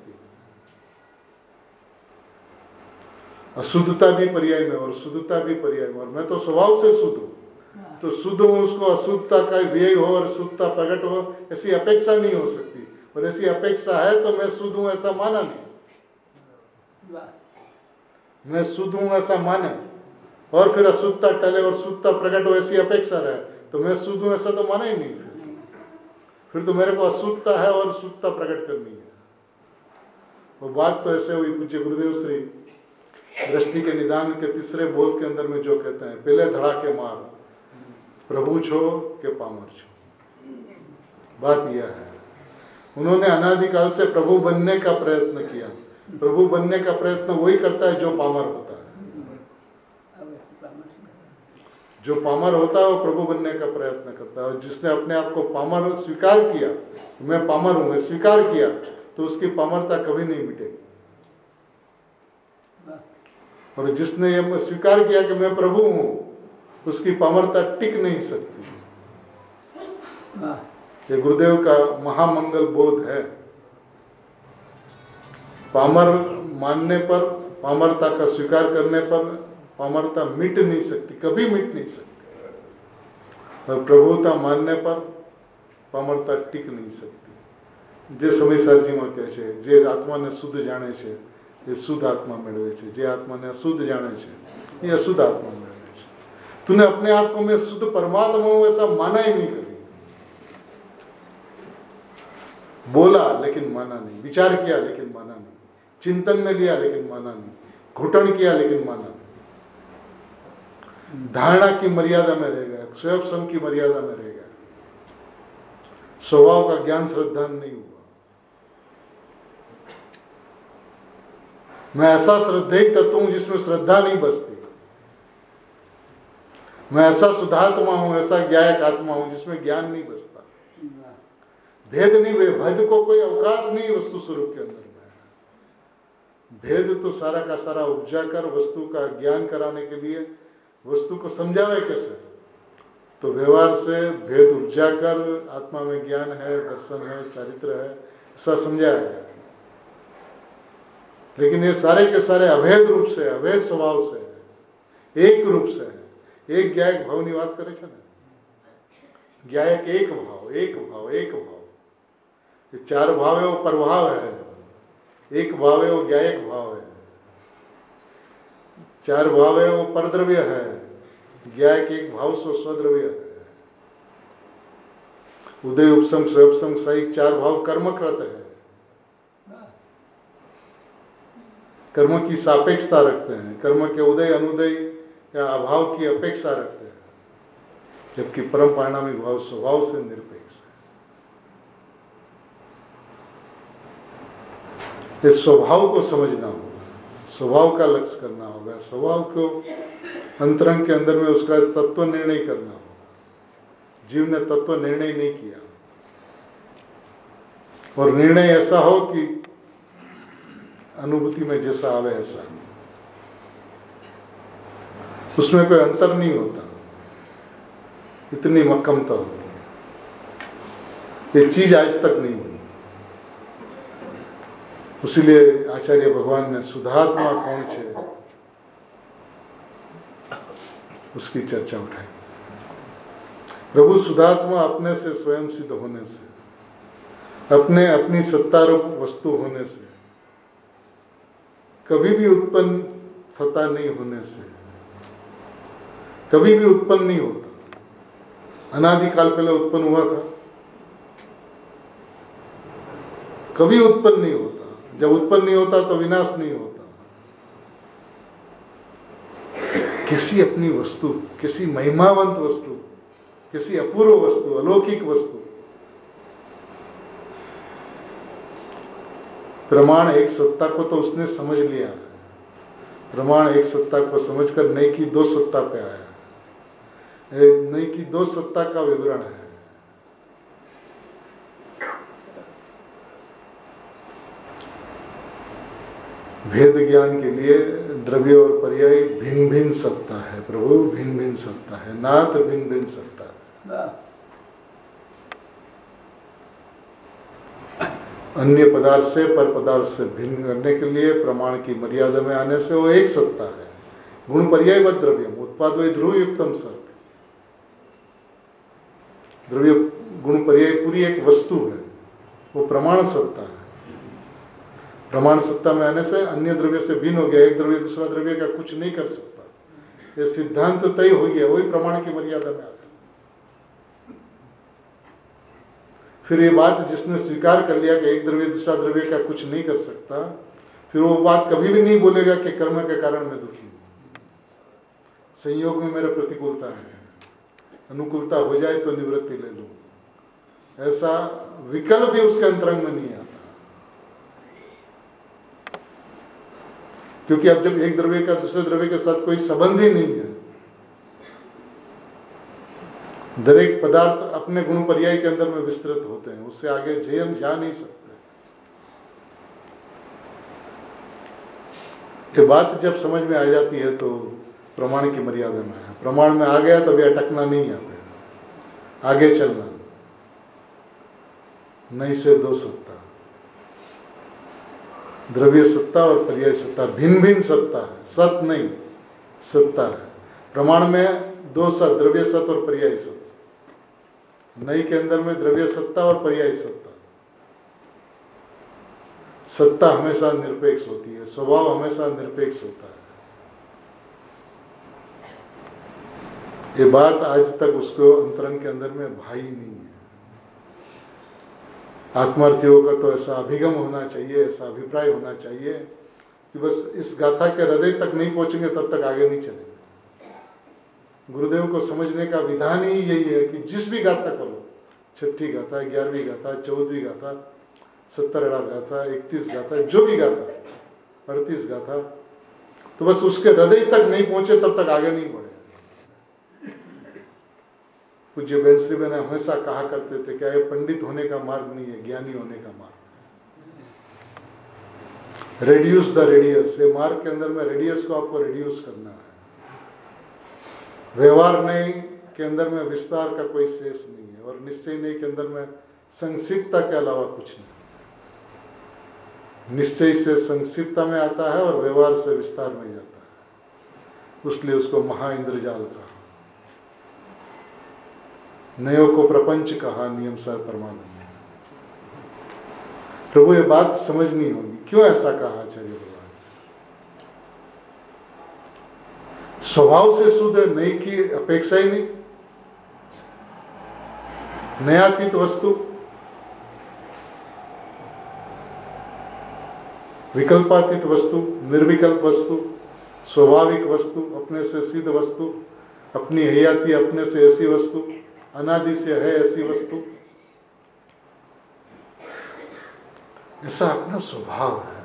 अशुद्धता भी पर्याय में और शुद्धता भी पर्याय में, और मैं तो स्वभाव से शुद्ध हूँ, तो शुद्ध हूँ, उसको अशुद्धता का व्यय हो और शुद्धता प्रकट हो, ऐसी अपेक्षा नहीं हो सकती। और ऐसी अपेक्षा है तो मैं शुद्ध हूँ ऐसा माना नहीं, मैं शुद्ध हूँ ऐसा माने, और फिर अशुद्धता टले और शुद्धता प्रकट हो ऐसी अपेक्षा रहे, तो मैं शुद्ध हूँ ऐसा तो माना ही नहीं। फिर फिर तो मेरे को अशुद्धता है और शुद्धता प्रकट करनी है। वो बात तो ऐसे हुई, पूज्य गुरुदेव श्री दृष्टि के निदान के तीसरे बोल के अंदर में जो कहते हैं, पहले धड़ा के मार, प्रभु छो के पामर छो। बात यह है, उन्होंने अनादिकाल से प्रभु बनने का प्रयत्न किया। प्रभु बनने का प्रयत्न वही करता है जो पामर होता है। जो पामर होता है वो प्रभु बनने का प्रयत्न करता है, और जिसने अपने आप को पामर स्वीकार किया, मैं पामर हूं, मैं स्वीकार किया, तो उसकी पामरता कभी नहीं मिटेगी। और जिसने ये स्वीकार किया कि मैं प्रभु हूं, उसकी पामरता टिक नहीं सकती। ये गुरुदेव का महामंगल बोध है। पामर मानने पर, पामरता का स्वीकार करने पर पामरता मिट नहीं सकती, कभी मिट नहीं सकती। और प्रभुता मानने पर पामरता टिक नहीं सकती। जे समय सरजीમાં કહે છે, જે આત્માને શુદ્ધ જાણે છે એ શુદ્ધ આત્મા મેળવે છે, જે આત્માને અશુદ્ધ જાણે છે એ અશુદ્ધ આત્મા મેળવે છે। तूने अपने आप को मैं शुद्ध परमात्मा हूं ऐसा माना ही नहीं कभी। बोला लेकिन माना नहीं, विचार किया लेकिन माना नहीं, चिंतन में लिया लेकिन माना नहीं, घुटन किया लेकिन माना नहीं, धारणा की मर्यादा में रह गया, स्वयं की मर्यादा में रह गया, स्वभाव का ज्ञान श्रद्धा नहीं हुआ। मैं ऐसा श्रद्धेय तत्व हूं जिसमें श्रद्धा नहीं बसती। मैं ऐसा शुद्धात्मा हूं, ऐसा ज्ञायक आत्मा हूं जिसमें ज्ञान नहीं बसता। भेद नहीं, भेद को कोई अवकाश नहीं वस्तु स्वरूप के अंदर में। भेद तो सारा का सारा उपजा कर वस्तु का ज्ञान कराने के लिए वस्तु को समझावे कैसे, तो व्यवहार से भेद उपजा कर आत्मा में ज्ञान है, दर्शन है, चारित्र है, ऐसा समझाया गया। लेकिन ये सारे के सारे अभेद रूप से, अभेद स्वभाव से है, एक रूप से है। एक ज्ञायक भाव ની વાત કરે છે ને, ज्ञायक एक भाव, एक भाव, एक भाव। ये चार भाव है वो परभाव है, एक भाव है वो ज्ञायक भाव है, चार भाव है वो परद्रव्य है, ज्ञायक एक भाव सो स्वद्रव्य है। उदय उपसम स्वपसम सहित चार भाव कर्मकृत है, कर्म की सापेक्षता रखते हैं, कर्म के उदय अनुदय या अभाव की अपेक्षा रखते हैं, जबकि परम परिणामी भाव स्वभाव से निरपेक्ष है। इस स्वभाव को समझना होगा, स्वभाव का लक्ष्य करना होगा, स्वभाव को अंतरंग के अंदर में उसका तत्व निर्णय करना होगा। जीव ने तत्व निर्णय नहीं किया, और निर्णय ऐसा हो कि अनुभूति में जैसा आवे ऐसा। उसमें कोई अंतर नहीं होता, इतनी मक्कमता होती है। ये चीज आज तक नहीं हुई। इसीलिए आचार्य भगवान ने सुधात्मा कौन छे उसकी चर्चा उठाई। प्रभु सुधात्मा अपने से स्वयं सिद्ध होने से, अपने अपनी सत्तारूप वस्तु होने से, कभी भी उत्पन्न सत्ता नहीं होने से, कभी भी उत्पन्न नहीं होता। अनादिकाल पहले उत्पन्न हुआ था, कभी उत्पन्न नहीं होता। जब उत्पन्न नहीं होता तो विनाश नहीं होता। किसी अपनी वस्तु, किसी महिमावंत वस्तु, किसी अपूर्व वस्तु, अलौकिक वस्तु, प्रमाण एक सत्ता को तो उसने समझ लिया। प्रमाण एक सत्ता को समझकर नई की दो सत्ता पे आया। नई की दो सत्ता का विवरण है। भेद ज्ञान के लिए द्रव्य और पर्याय भिन्न भिन्न सत्ता है। प्रभु भिन्न भिन्न सत्ता है, नाथ भिन्न भिन्न सत्ता है। अन्य पदार्थ से पर पदार्थ से भिन्न करने के लिए प्रमाण की मर्यादा में आने से वो एक सत्ता है। गुण पर्याय व द्रव्यम उत्पाद वही ध्रुव युक्तम सत्य। द्रव्य गुण पर्याय पूरी एक वस्तु है, वो प्रमाण सत्ता है। प्रमाण सत्ता में आने से अन्य द्रव्य से भिन्न हो गया। एक द्रव्य दूसरा द्रव्य का कुछ नहीं कर सकता, ये सिद्धांत तय हो गया। वही प्रमाण की मर्यादा में आता। फिर ये बात जिसने स्वीकार कर लिया कि एक द्रव्य दूसरा द्रव्य का कुछ नहीं कर सकता, फिर वो बात कभी भी नहीं बोलेगा कि कर्म के कारण मैं दुखी हूं, संयोग में मेरा प्रतिकूलता है, अनुकूलता हो जाए तो निवृत्ति ले लूं। ऐसा विकल्प भी उसके अंतरंग में नहीं आता। क्योंकि अब जब एक द्रव्य का दूसरे द्रव्य के साथ कोई संबंध ही नहीं है, दरेक पदार्थ अपने गुण पर्याय के अंदर में विस्तृत होते हैं, उससे आगे जयम जा नहीं सकते। ये बात जब समझ में आ जाती है तो प्रमाण की मर्यादा में है। प्रमाण में आ गया तो अभी अटकना नहीं है, आगे चलना। नहीं से दो सत्ता, द्रव्य सत्ता और पर्याय सत्ता, भिन्न भिन्न सत्ता है, सत नहीं सत्ता है। प्रमाण में दो सत, द्रव्य सत और पर्याय सत। नई के अंदर में द्रव्य सत्ता और पर्याय सत्ता। सत्ता हमेशा निरपेक्ष होती है, स्वभाव हमेशा निरपेक्ष होता है। ये बात आज तक उसको अंतरंग के अंदर में भाई नहीं है। आत्मार्थियों का तो ऐसा अभिगम होना चाहिए, ऐसा अभिप्राय होना चाहिए कि बस इस गाथा के हृदय तक नहीं पहुंचेंगे तब तक आगे नहीं चलेंगे। गुरुदेव को समझने का विधान ही यही है कि जिस भी गाथा करो, छठी गाथा, ग्यारहवीं गाथा, चौदहवीं गाथा, सत्तर अठारह गाथा, इकतीस गाथा, जो भी गाथा, अड़तीस गाथा, तो बस उसके हृदय तक नहीं पहुंचे तब तक आगे नहीं बढ़े। पूज्य बेंसरी बहन हमेशा कहा करते थे क्या ये पंडित होने का मार्ग नहीं है, ज्ञानी होने का मार्ग। रेड्यूस द रेडियस, ये मार्ग के अंदर में रेडियस को आपको रेड्यूस करना है। व्यवहार नहीं के अंदर में विस्तार का कोई शेष नहीं है, और निश्चय नहीं के अंदर में संक्षिप्तता के अलावा कुछ नहीं। निश्चय से संक्षिप्तता में आता है और व्यवहार से विस्तार में जाता है, इसलिए उसको महाइंद्रजाल कहा। नयो को प्रपंच कहा, नियम सर परमानंद। प्रभु ये बात समझनी होगी, क्यों ऐसा कहा आचार्य भगवान। स्वभाव से शुद्ध है, नई की अपेक्षा ही नहीं। नयातीत वस्तु, विकल्पातीत वस्तु, निर्विकल्प वस्तु, स्वाभाविक वस्तु, अपने से सिद्ध वस्तु, अपनी हयाती अपने से ऐसी वस्तु, अनादि से है ऐसी वस्तु, ऐसा अपना स्वभाव है।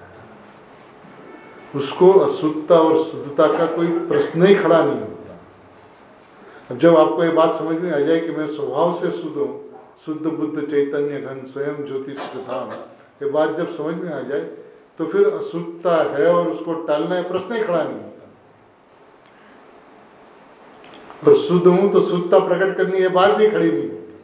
उसको अशुद्धता और शुद्धता का कोई प्रश्न ही खड़ा नहीं होता। अब जब आपको ये बात समझ में आ जाए कि मैं स्वभाव से शुद्ध हूँ, शुद्ध बुद्ध चैतन्य घन स्वयं ज्योति धाम, ये बात जब समझ में आ जाए तो फिर अशुद्धता है और उसको टालना है प्रश्न ही खड़ा नहीं होता। और शुद्ध हूं तो शुद्धता प्रकट करनी, ये बात भी खड़ी नहीं होती।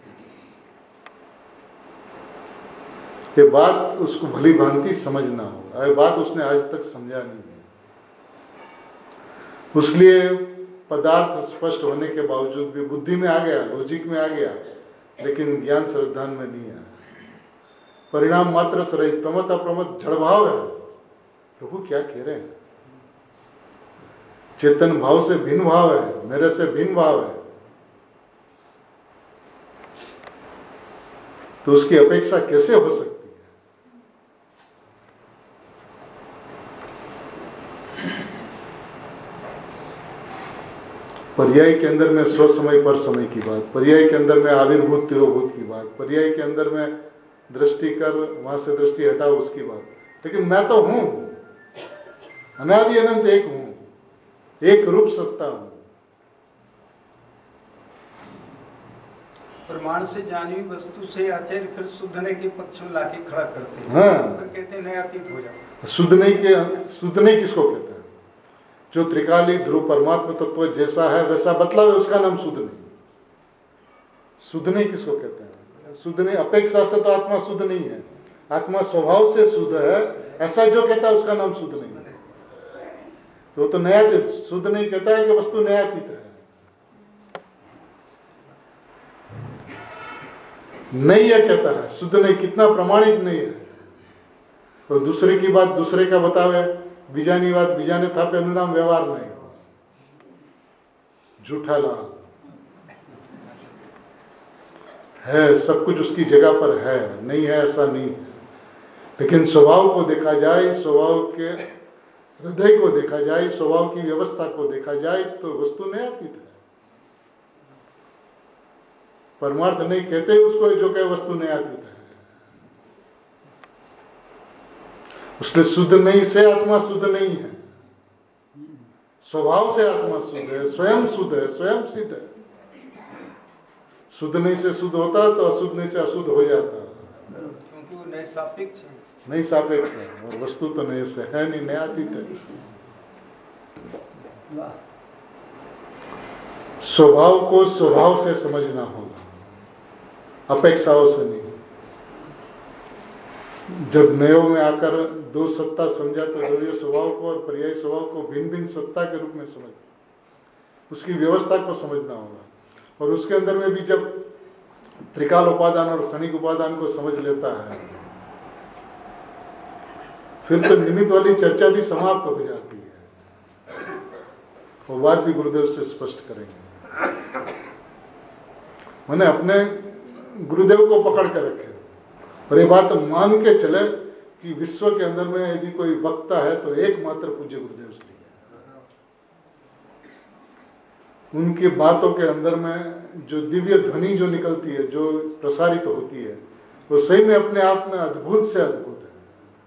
ये बात उसको भली भांति समझना होगा, ये बात उसने आज तक समझा नहीं है। उसलिए पदार्थ स्पष्ट होने के बावजूद भी बुद्धि में आ गया, लॉजिक में आ गया, लेकिन ज्ञान श्रद्धान में नहीं आया। परिणाम मात्र से रहित, प्रमत अप्रमत जड़भाव है। प्रभु क्या कह रहे हैं? चेतन भाव से भिन्न भाव है, मेरे से भिन्न भाव है, तो उसकी अपेक्षा कैसे हो सकती है? पर्याय के अंदर में स्व समय पर समय की बात, पर्याय के अंदर में आविर्भूत तिरोभूत की बात, पर्याय के अंदर में दृष्टि कर वहां से दृष्टि हटाओ उसकी बात। लेकिन मैं तो हूं, अनादि अनंत एक हूं, एक रूप सत्ता हूं। प्रमाण से जानी हुई वस्तु से आचार्य फिर शुद्धने के पक्ष में लाके खड़ा करते हैं। हाँ। फिर कहते हैं नयातीत हो जाओ। शुद्धने के शुद्धने किसको कहते हैं? जो त्रिकाली ध्रुव परमात्मा तत्व जैसा है वैसा बतलावे, उसका नाम शुद्ध नहीं। शुद्ध नहीं किसको कहते हैं? शुद्ध नहीं, अपेक्षा से तो आत्मा शुद्ध नहीं है, आत्मा स्वभाव से शुद्ध है, ऐसा जो कहता है उसका नाम शुद्ध नहीं है। तो तो नयातीत, शुद्ध नहीं कहता है कि वस्तु नयातीत है। नहीं है कहता है, शुद्ध नहीं, कितना प्रमाणिक नहीं है। तो दूसरे की बात दूसरे का बतावे, बीजानी बात बीजाने था पे अनुनाम व्यवहार नहीं, झूठा लाल है, सब कुछ उसकी जगह पर है, नहीं है ऐसा नहीं। लेकिन स्वभाव को देखा जाए, स्वभाव के हृदय को देखा जाए, स्वभाव की व्यवस्था को देखा जाए तो वस्तु नयातीत है। परमार्थ नहीं कहते उसको जो कहे वस्तु नयातीत है। उसलिए शुद्ध नहीं से आत्मा शुद्ध नहीं है, स्वभाव से आत्मा शुद्ध है, स्वयं शुद्ध है, स्वयं सिद्ध है। शुद्ध नहीं से शुद्ध होता तो अशुद्ध नहीं से अशुद्ध हो जाता, क्योंकि वो नए सापेक्ष है। नहीं सापेक्ष है, और वस्तु तो नहीं से है नहीं, नयातीत है। स्वभाव को स्वभाव से समझना होगा, अपेक्षाओं से नहीं। जब नयो में आकर दो सत्ता समझा तो द्वैय स्वभाव को और पर्यायी स्वभाव को भिन्न भिन्न सत्ता के रूप में समझ, उसकी व्यवस्था को समझना होगा। और उसके अंदर में भी जब त्रिकाल उपादान और क्षणिक उपादान को समझ लेता है, फिर तो निमित्त वाली चर्चा भी समाप्त हो जाती है। वो बात भी गुरुदेव से स्पष्ट करेंगे। मैंने अपने गुरुदेव को पकड़ कर रखे और ये बात मान के चले कि विश्व के अंदर में यदि कोई वक्ता है तो एकमात्र पूज्य गुरुदेव श्री है। उनकी बातों के अंदर में जो दिव्य ध्वनि जो निकलती है, जो प्रसारित होती है, वो सही में अपने आप में अद्भुत से अद्भुत है।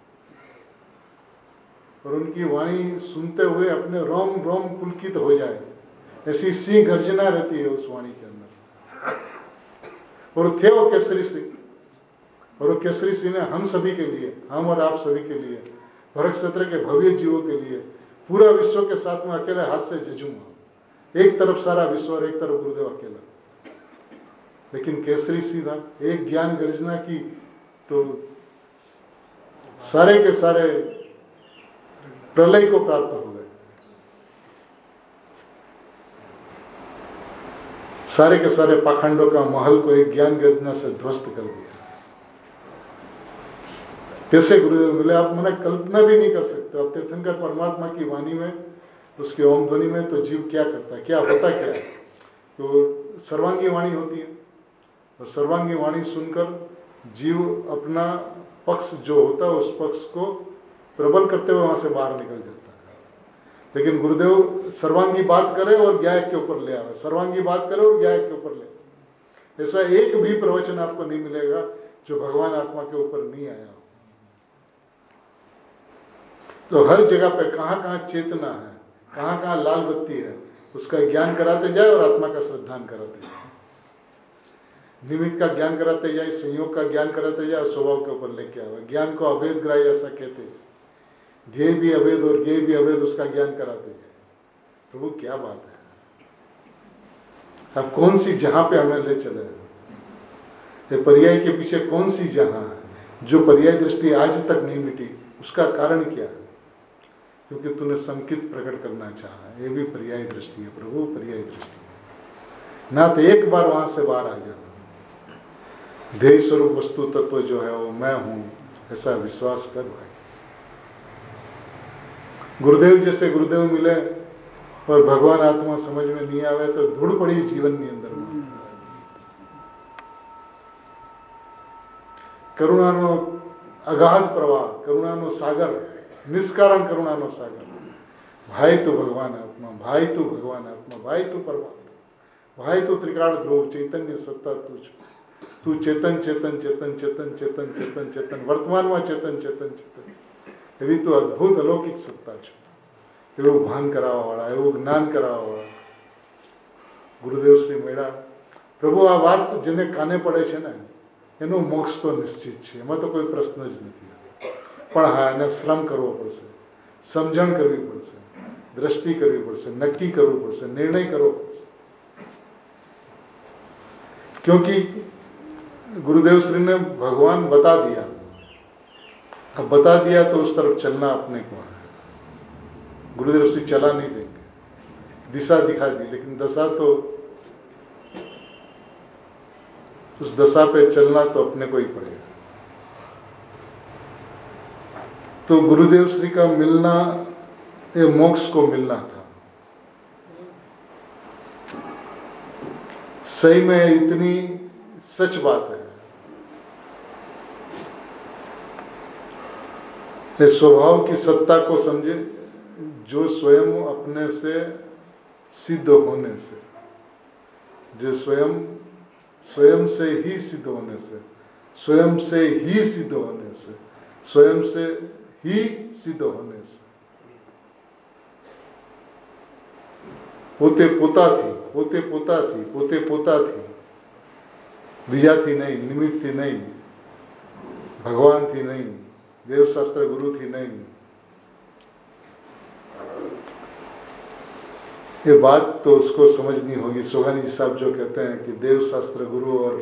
और उनकी वाणी सुनते हुए अपने रोम रोम पुलकित हो जाए, ऐसी सिंह गर्जना रहती है उस वाणी के अंदर। और थे वो केसरी सिंह, और वो केसरी सिंह ने हम सभी के लिए, हम और आप सभी के लिए, भरत क्षेत्र के भव्य जीवों के लिए, पूरा विश्व के साथ में अकेले हाथ से जजुमा, एक तरफ सारा विश्व और एक तरफ गुरुदेव अकेला। लेकिन केसरी सीधा एक ज्ञान गर्जना की तो सारे के सारे प्रलय को प्राप्त हो गए, सारे के सारे पाखंडों का महल को एक ज्ञान गर्जना से ध्वस्त कर दिया। कैसे गुरुदेव मिले आप मैंने कल्पना भी नहीं कर सकते। अब तीर्थंकर परमात्मा की वाणी में, उसके ओम ध्वनि में तो जीव क्या करता है, क्या होता क्या है? तो सर्वांगी वाणी होती है, और सर्वांगी वाणी सुनकर जीव अपना पक्ष जो होता है उस पक्ष को प्रबल करते हुए वहां से बाहर निकल जाता है। लेकिन गुरुदेव सर्वांगी बात करे और ज्ञायक के ऊपर ले आवे, सर्वांगी बात करे और ज्ञायक के ऊपर ले। ऐसा एक भी प्रवचन आपको नहीं मिलेगा जो भगवान आत्मा के ऊपर नहीं आया। तो हर जगह पे कहाँ कहाँ चेतना है, कहाँ कहाँ लाल बत्ती है, उसका ज्ञान कराते जाए और आत्मा का श्रद्धान कराते जाए, निमित्त का ज्ञान कराते जाए, संयोग का ज्ञान कराते जाए और स्वभाव के ऊपर लेके आवे। ज्ञान को अभेद ग्राह्य ऐसा कहते हैं, ध्येय भी अभेद और ज्ञेय भी अभेद, उसका ज्ञान कराते जाए। प्रभु क्या बात है! अब कौन सी जहां पे हमें ले चले, ये पर्याय के पीछे कौन सी जहां है जो पर्याय दृष्टि आज तक नहीं मिटी, उसका कारण क्या है? क्योंकि तूने संकित प्रकट करना चाहा, ये भी पर्याय दृष्टि है प्रभु, पर्याय दृष्टि है ना। तो एक बार वहां से बाहर आ जाना, ध्येय स्वरूप वस्तु तत्व जो है वो मैं हूं, ऐसा विश्वास कर भाई। गुरुदेव जैसे गुरुदेव मिले और भगवान आत्मा समझ में नहीं आवे तो धूड़ पड़ी जीवन ની અંદર में। करुणाનો अगाध प्रवाह, करुणाનો सागर, निष्कारण करुणाનો सागर। भाई तो भगवान आत्मा, भाई तो भगवान आत्मा, भाई तो परमात्मा, भाई तो त्रिकाल ध्रुव चैतन्य सत्ता तुझ, तू चेतन चेतन चेतन चेतन चेतन चेतन चेतन વર્તમાનમાં ચેતન ચેતન ચેતન, એવી તો અદ્ભુત અલૌકિક સત્તા છે, એવું ભાન કરાવવાવાળા, એવું જ્ઞાન કરાવવાવાળા ગુરુદેવ શ્રી મળ્યા। પ્રભુ આ વાત જેને કાને પડે છે ને એનો મોક્ષ તો નિશ્ચિત છે, એમાં તો કોઈ પ્રશ્ન જ નથી, પણ હા એને શ્રમ કરવો પડશે, સમજણ કરવી પડશે, દ્રષ્ટિ કરવી પડશે, નક્કી કરવું પડશે, નિર્ણય કરવો પડશે। क्योंकि गुरुदेव श्री ने भगवान बता दिया, अब बता दिया तो उस तरफ चलना अपने को है। गुरुदेव श्री चला नहीं देंगे, दिशा दिखा दी, लेकिन दशा तो उस दशा पे चलना तो अपने को ही पड़ेगा। तो गुरुदेव श्री का मिलना ये मोक्ष को मिलना था। सही में इतनी सच बात है, इस स्वभाव की सत्ता को समझे जो स्वयं अपने से सिद्ध होने से, जो स्वयं स्वयं से ही सिद्ध होने से, स्वयं से ही सिद्ध होने से, स्वयं से ही सिद्ध होने से, पोते पोता थी, पोते पोता थी, पोते पोता थी, बीजा थी नहीं, निमित्त थी नहीं, भगवान थी नहीं, देवशास्त्र गुरु थी नहीं। ये बात तो उसको समझनी होगी। सोगानी जी साहब जो कहते हैं कि देवशास्त्र गुरु और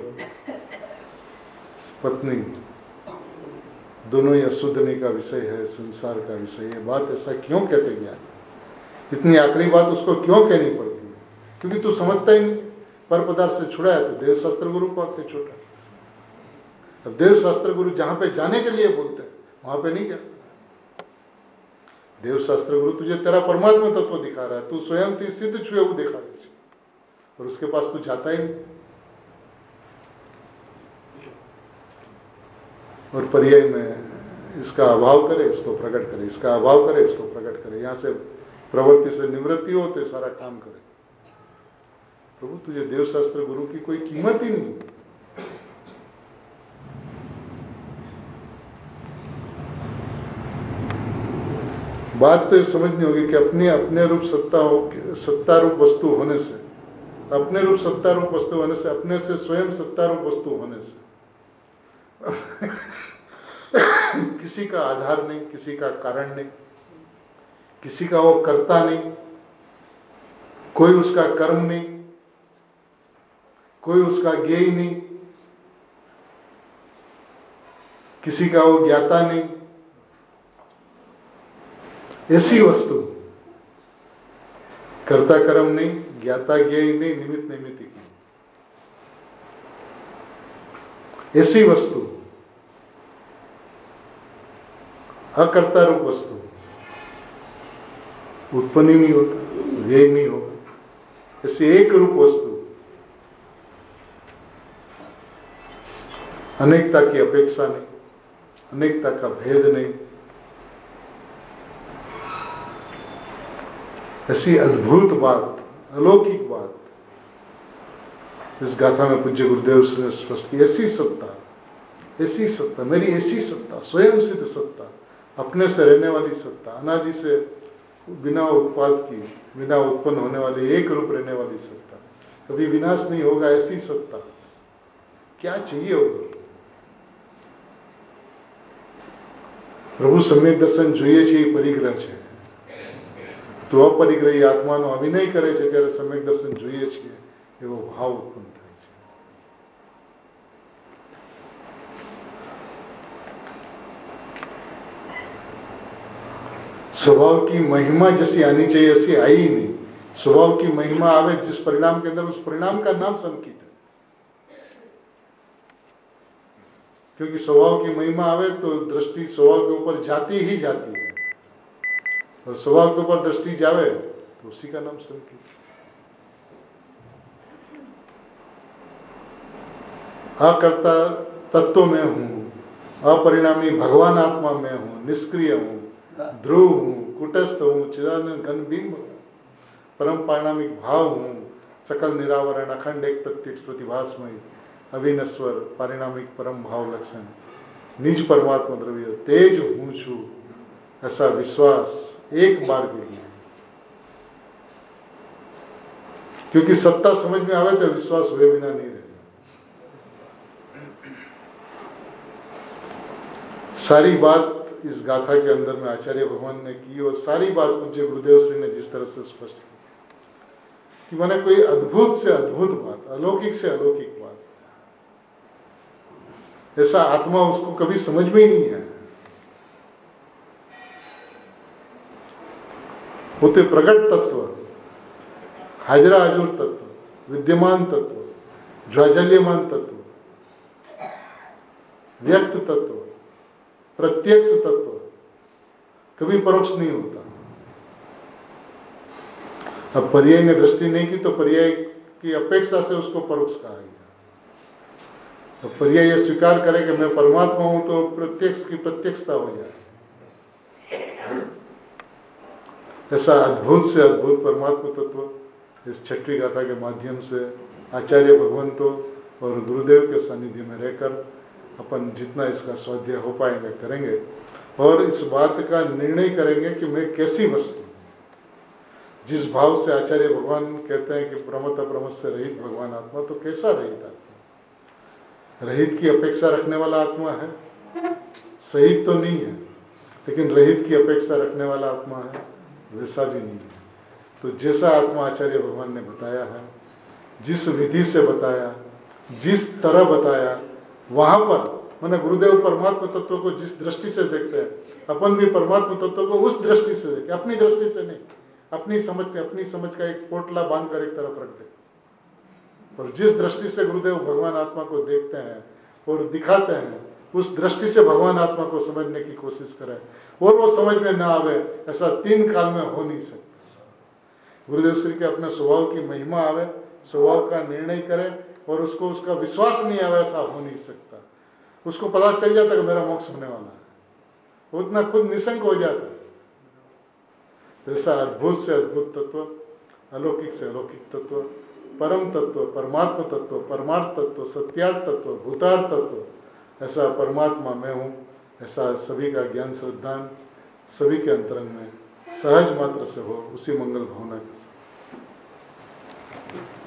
पत्नी दोनों ही अशुद्धनी का विषय है, संसार का विषय है। बात ऐसा क्यों कहते ज्ञान, इतनी आखिरी बात उसको क्यों कहनी पड़ती है? क्योंकि तू समझता ही नहीं, पर पदार्थ से छुड़ा है तो देवशास्त्र गुरु को आके छोटा। अब देवशास्त्र गुरु जहां पे जाने के लिए बोलते हैं वहां पे नहीं जाता। देवशास्त्र गुरु तुझे तेरा परमात्मा तत्व दिखा रहा है, तू स्वयं थी सिद्ध छुए वो दिखा दे, और उसके पास तू जाता ही नहीं। और पर्याय में इसका अभाव करे, इसको प्रकट करे, इसका अभाव करे, इसको प्रकट करे, यहां से प्रवृत्ति से निवृत्ति हो तो सारा काम करे। प्रभु तुझे देवशास्त्र गुरु की कोई कीमत ही नहीं। बात तो ये समझनी होगी कि अपने अपने रूप सत्ता हो, सत्ता रूप वस्तु होने से, अपने रूप सत्ता रूप वस्तु होने से, अपने से स्वयं सत्ता रूप वस्तु होने से किसी का आधार नहीं, किसी का कारण नहीं, किसी का वो कर्ता नहीं, कोई उसका कर्म नहीं, कोई उसका ज्ञेय नहीं, किसी का वो ज्ञाता नहीं। ऐसी वस्तु, कर्ता कर्म नहीं, ज्ञाता ज्ञेय नहीं, निमित्त नैमित्तिक नहीं, ऐसी वस्तु, अकर्ता रूप वस्तु उत्पन्न ही नहीं होता, व्यय नहीं होगा। ऐसी एक रूप वस्तु, अनेकता की अपेक्षा नहीं, अनेकता का भेद नहीं, ऐसी अद्भुत बात, अलौकिक बात इस गाथा में पूज्य गुरुदेव ने स्पष्ट की। ऐसी सत्ता, ऐसी सत्ता, मेरी ऐसी सत्ता, स्वयं सिद्ध सत्ता, अपने से रहने वाली सत्ता, अनादि से बिना उत्पाद की, बिना उत्पन्न होने वाली, एक रूप रहने वाली सत्ता, कभी विनाश नहीं होगा, ऐसी सत्ता क्या चाहिए होगा? प्रभु सम्यक दर्शन જોઈએ છે એ પરિગ્રહ છે, તો અપરિગ્રહી આત્માનો અભિનય કરે છે ત્યારે સમ્યક દર્શન જોઈએ છીએ એવો ભાવ ઉત્પન્ન થાય છે. स्वभाव की महिमा जैसी आनी चाहिए ऐसी आई ही नहीं. स्वभाव की महिमा आवे जिस परिणाम के अंदर, उस परिणाम का नाम संकीर्तन. क्योंकि स्वभाव की महिमा आवे तो दृष्टि स्वभाव के ऊपर जाती ही जाती है, और स्वभाव के ऊपर दृष्टि जावे तो उसी का नाम संकीर्तन. अकर्ता तत्व में हूँ, अपरिणामी भगवान आत्मा में हूँ, निष्क्रिय हूँ, ध्रुव हूँ, कुटस्थ हूँ, चिदानंद घन बिंब हूँ, परम पारिणामिक भाव हूँ, सकल निरावरण अखंड एक प्रत्यक्ष प्रतिभासमय अविनश्वर पारिणामिक परम भाव लक्षण निज परमात्मा द्रव्य तेज हूँ छू, ऐसा विश्वास एक बार के लिए. क्योंकि सत्ता समझ में आवे तो विश्वास हुए बिना नहीं रहेगा. सारी बात इस गाथा के अंदर में आचार्य भगवान ने की, और सारी बात पूज्य गुरुदेव श्री ने जिस तरह से स्पष्ट की कि माने कोई अद्भुत से अद्भुत बात, अलौकिक से अलौकिक बात, ऐसा आत्मा उसको कभी समझ में ही नहीं आया. होते प्रकट तत्व, हाजरा हाजुर तत्व, विद्यमान तत्व, ज्वाजल्यमान तत्व, व्यक्त तत्व, प्रत्यक्ष तत्व, कभी परोक्ष नहीं होता. अब पर्याय ने दृष्टि नहीं की तो पर्याय की अपेक्षा से उसको परोक्ष कहा गया. तो पर्याय ये स्वीकार करे कि मैं परमात्मा हूं तो प्रत्यक्ष की प्रत्यक्षता हो जाए. ऐसा अद्भुत से अद्भुत परमात्मा तत्व इस छठवीं गाथा के माध्यम से आचार्य भगवंतों और गुरुदेव के सानिध्य में रहकर अपन जितना इसका स्वाध्याय हो पाएंगे करेंगे, और इस बात का निर्णय करेंगे कि मैं कैसी वस्तु, जिस भाव से आचार्य भगवान कहते हैं कि प्रमत अप्रमत से रहित भगवान आत्मा, तो कैसा रहित आत्मा? रहित की अपेक्षा रखने वाला आत्मा है, सहित तो नहीं है, लेकिन रहित की अपेक्षा रखने वाला आत्मा है, वैसा भी नहीं है. तो जैसा आत्मा आचार्य भगवान ने बताया है, जिस विधि से बताया, जिस तरह बताया, वहां पर मैंने गुरुदेव परमात्मा तत्व को जिस दृष्टि से देखते हैं, अपन भी परमात्मा तत्व को उस दृष्टि से देखें, अपनी दृष्टि से नहीं. अपनी समझ अपनी समझ का एक पोटला बांध कर एक तरफ रख दे, और जिस दृष्टि से गुरुदेव भगवान आत्मा को देखते हैं और दिखाते हैं, उस दृष्टि से भगवान आत्मा को समझने की कोशिश करें, और वो समझ में ना आवे, ऐसा तीन काल में हो नहीं सकता. गुरुदेव श्री के अपने स्वभाव की महिमा आवे, स्वभाव का निर्णय करे, और उसको उसका विश्वास नहीं आवे, ऐसा हो नहीं सकता. उसको पता चल जाता कि मेरा मोक्ष होने वाला है, वो उतना खुद निशंक हो जाता है. तो ऐसा अद्भुत से अद्भुत तत्व, अलौकिक से अलौकिक तत्व, परम तत्व, परमात्मा तत्व, परमार्थ तत्व, सत्यार्थ तत्व, भूतार्थ तत्व, ऐसा परमात्मा मैं हूँ, ऐसा सभी का ज्ञान श्रद्धान सभी के अंतरंग में सहज मात्र से हो, उसी मंगल भावना के साथ.